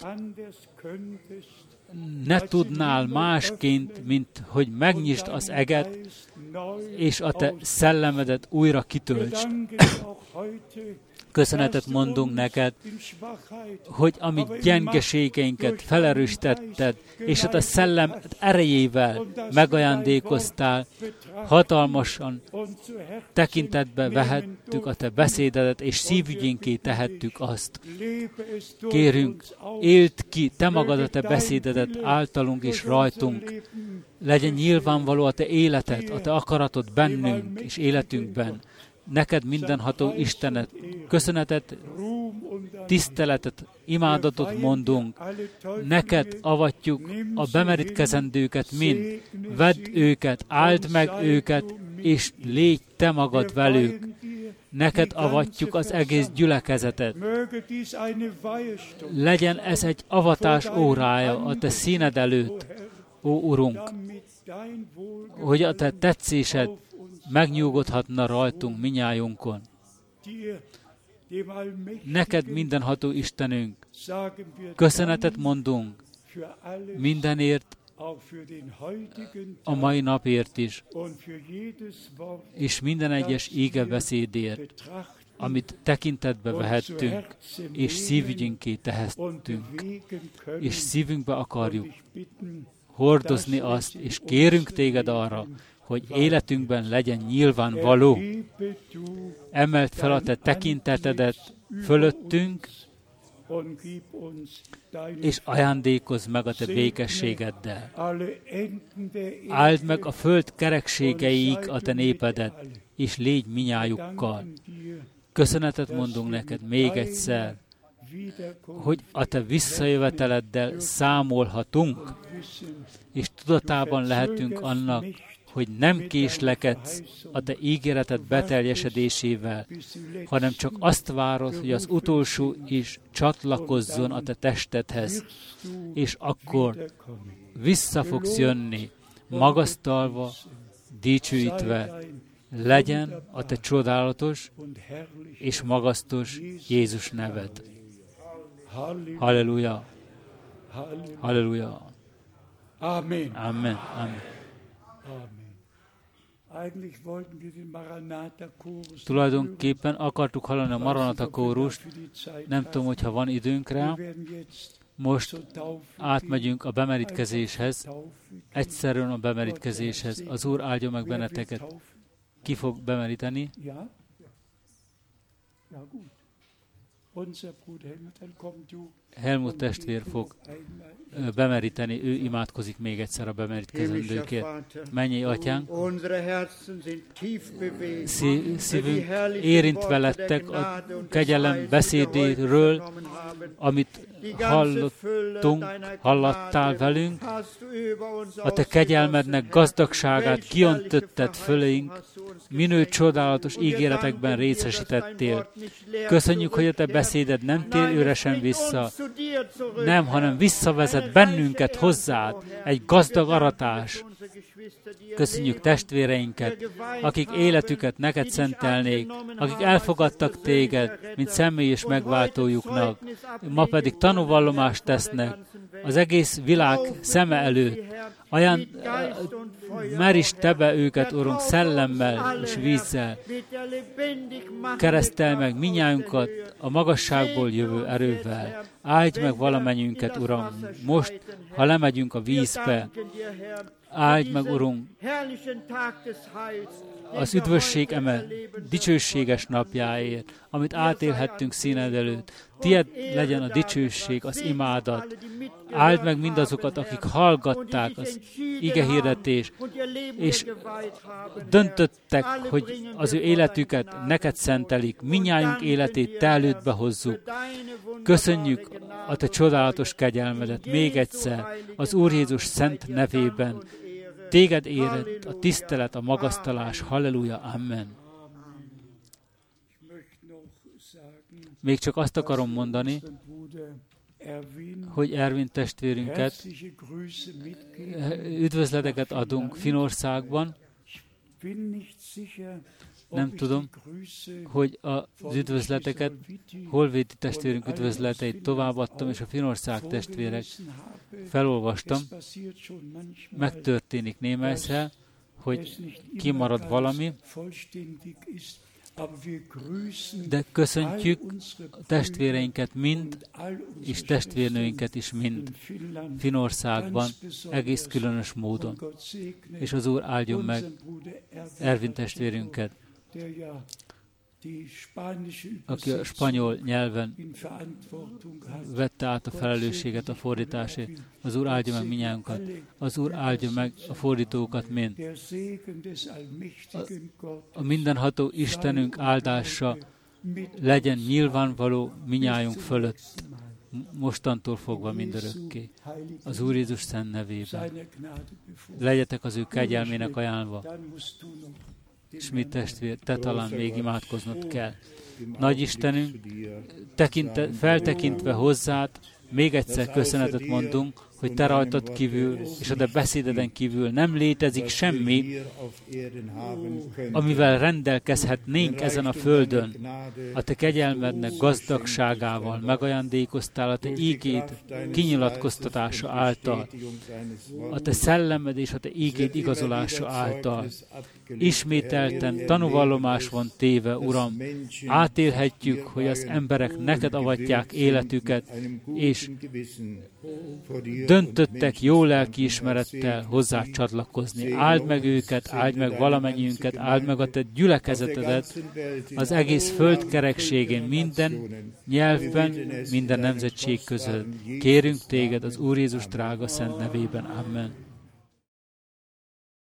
ne tudnál másként, mint hogy megnyisd az eget, és a Te szellemedet újra kitöltsd. Köszönetet mondunk neked, hogy a mi gyengeségeinket felerősítetted, és a Te szellem erejével megajándékoztál, hatalmasan tekintetbe vehettük a Te beszédedet, és szívügyénké tehettük azt. Kérünk, éld ki Te magad a Te beszédedet általunk és rajtunk. Legyen nyilvánvaló a Te életed, a Te akaratod bennünk és életünkben. Neked mindenható Istenet, köszönetet, tiszteletet, imádatot mondunk. Neked avatjuk a bemerítkezendőket mind. Vedd őket, áld meg őket, és légy Te magad velük. Neked avatjuk az egész gyülekezetet. Legyen ez egy avatás órája a Te színed előtt, ó Urunk, hogy a Te tetszésed megnyugodhatna rajtunk, minnyájunkon. Neked mindenható Istenünk, köszönetet mondunk mindenért, a mai napért is, és minden egyes ígebeszédért, amit tekintetbe vehettünk, és szívügyünké tehettünk, és szívünkbe akarjuk hordozni azt, és kérünk téged arra, hogy életünkben legyen nyilvánvaló. Emeld fel a te tekintetedet fölöttünk, és ajándékozz meg a te békességeddel. Áld meg a föld kerekségeig a te népedet, és légy minnyájukkal. Köszönetet mondunk neked még egyszer, hogy a te visszajöveteleddel számolhatunk, és tudatában lehetünk annak, hogy nem késlekedsz a te ígéreted beteljesedésével, hanem csak azt várod, hogy az utolsó is csatlakozzon a te testedhez, és akkor vissza fogsz jönni, magasztalva, dicsőítve, legyen a te csodálatos és magasztos Jézus neved. Halleluja! Halleluja! Amen. Amen. Amen. Tulajdonképpen akartuk hallani a Maranata kórust, nem tudom, hogyha van időnk rá. Most átmegyünk a bemerítkezéshez, egyszerűen a bemerítkezéshez. Az Úr áldja meg benneteket. Ki fog bemeríteni? Helmut testvér fog bemeríteni, ő imádkozik még egyszer a bemerítkezendőkért. Mennyei Atyánk, szívünk érintve lettek a kegyelem beszédéről, amit hallottál velünk, a te kegyelmednek gazdagságát kiontötted fölénk, minő csodálatos ígéretekben részesítettél. Köszönjük, hogy a te beszéded nem tér üresen vissza, nem, hanem visszavezet bennünket hozzád, egy gazdag aratás. Köszönjük testvéreinket, akik életüket neked szentelnék, akik elfogadtak téged, mint személy és megváltójuknak, ma pedig tanúvallomást tesznek az egész világ szeme előtt. Merítsd te be őket, Urunk, szellemmel és vízzel. Keresztelj meg minnyájunkat a magasságból jövő erővel. Áldj meg valamennyünket, Uram, most, ha lemegyünk a vízbe. Áldj meg, Urunk, az üdvösség eme dicsőséges napjáért, amit átélhettünk színed előtt. Tied legyen a dicsőség, az imádat. Áld meg mindazokat, akik hallgatták az igehirdetés, és döntöttek, hogy az ő életüket neked szentelik. Minnyájunk életét te elődbe hozzuk. Köszönjük a te csodálatos kegyelmedet még egyszer az Úr Jézus szent nevében. Téged éred a tisztelet, a magasztalás. Halleluja, amen. Még csak azt akarom mondani, hogy Ervin testvérünket üdvözleteket adunk Finnországban. Nem tudom, hogy az üdvözleteket, Holvédi testvérünk üdvözleteit továbbadtam, és a Finnország testvérek felolvastam. Megtörténik némelyszer, hogy kimarad valami, de köszöntjük a testvéreinket mind, és testvérnőinket is mind Finnországban, egész különös módon. És az Úr áldjon meg Ervin testvérünket, aki a spanyol nyelven vette át a felelősséget a fordításért. Az Úr áldja meg minnyájunkat. Az Úr áldja meg a fordítókat mind. A mindenható Istenünk áldása legyen nyilvánvaló minnyájunk fölött, mostantól fogva mindörökké. Az Úr Jézus szent nevében. Legyetek az ő kegyelmének ajánlva. Schmidt testvér, te talán még imádkoznod kell. Nagy Istenünk, feltekintve hozzád, még egyszer köszönetet mondunk, hogy te rajtad kívül, és a te beszédeden kívül nem létezik semmi, amivel rendelkezhetnénk ezen a földön. A te kegyelmednek gazdagságával megajándékoztál a te ígéd kinyilatkoztatása által, a te szellemed és a te ígéd igazolása által. Ismételten tanúvallomás van téve, Uram, átélhetjük, hogy az emberek neked avatják életüket, és döntöttek jó lelkiismerettel hozzá csatlakozni. Áld meg őket, áld meg valamennyiünket, áld meg a te gyülekezetedet az egész föld kerekségén, minden nyelvben, minden nemzetség között. Kérünk téged az Úr Jézus drága szent nevében. Amen.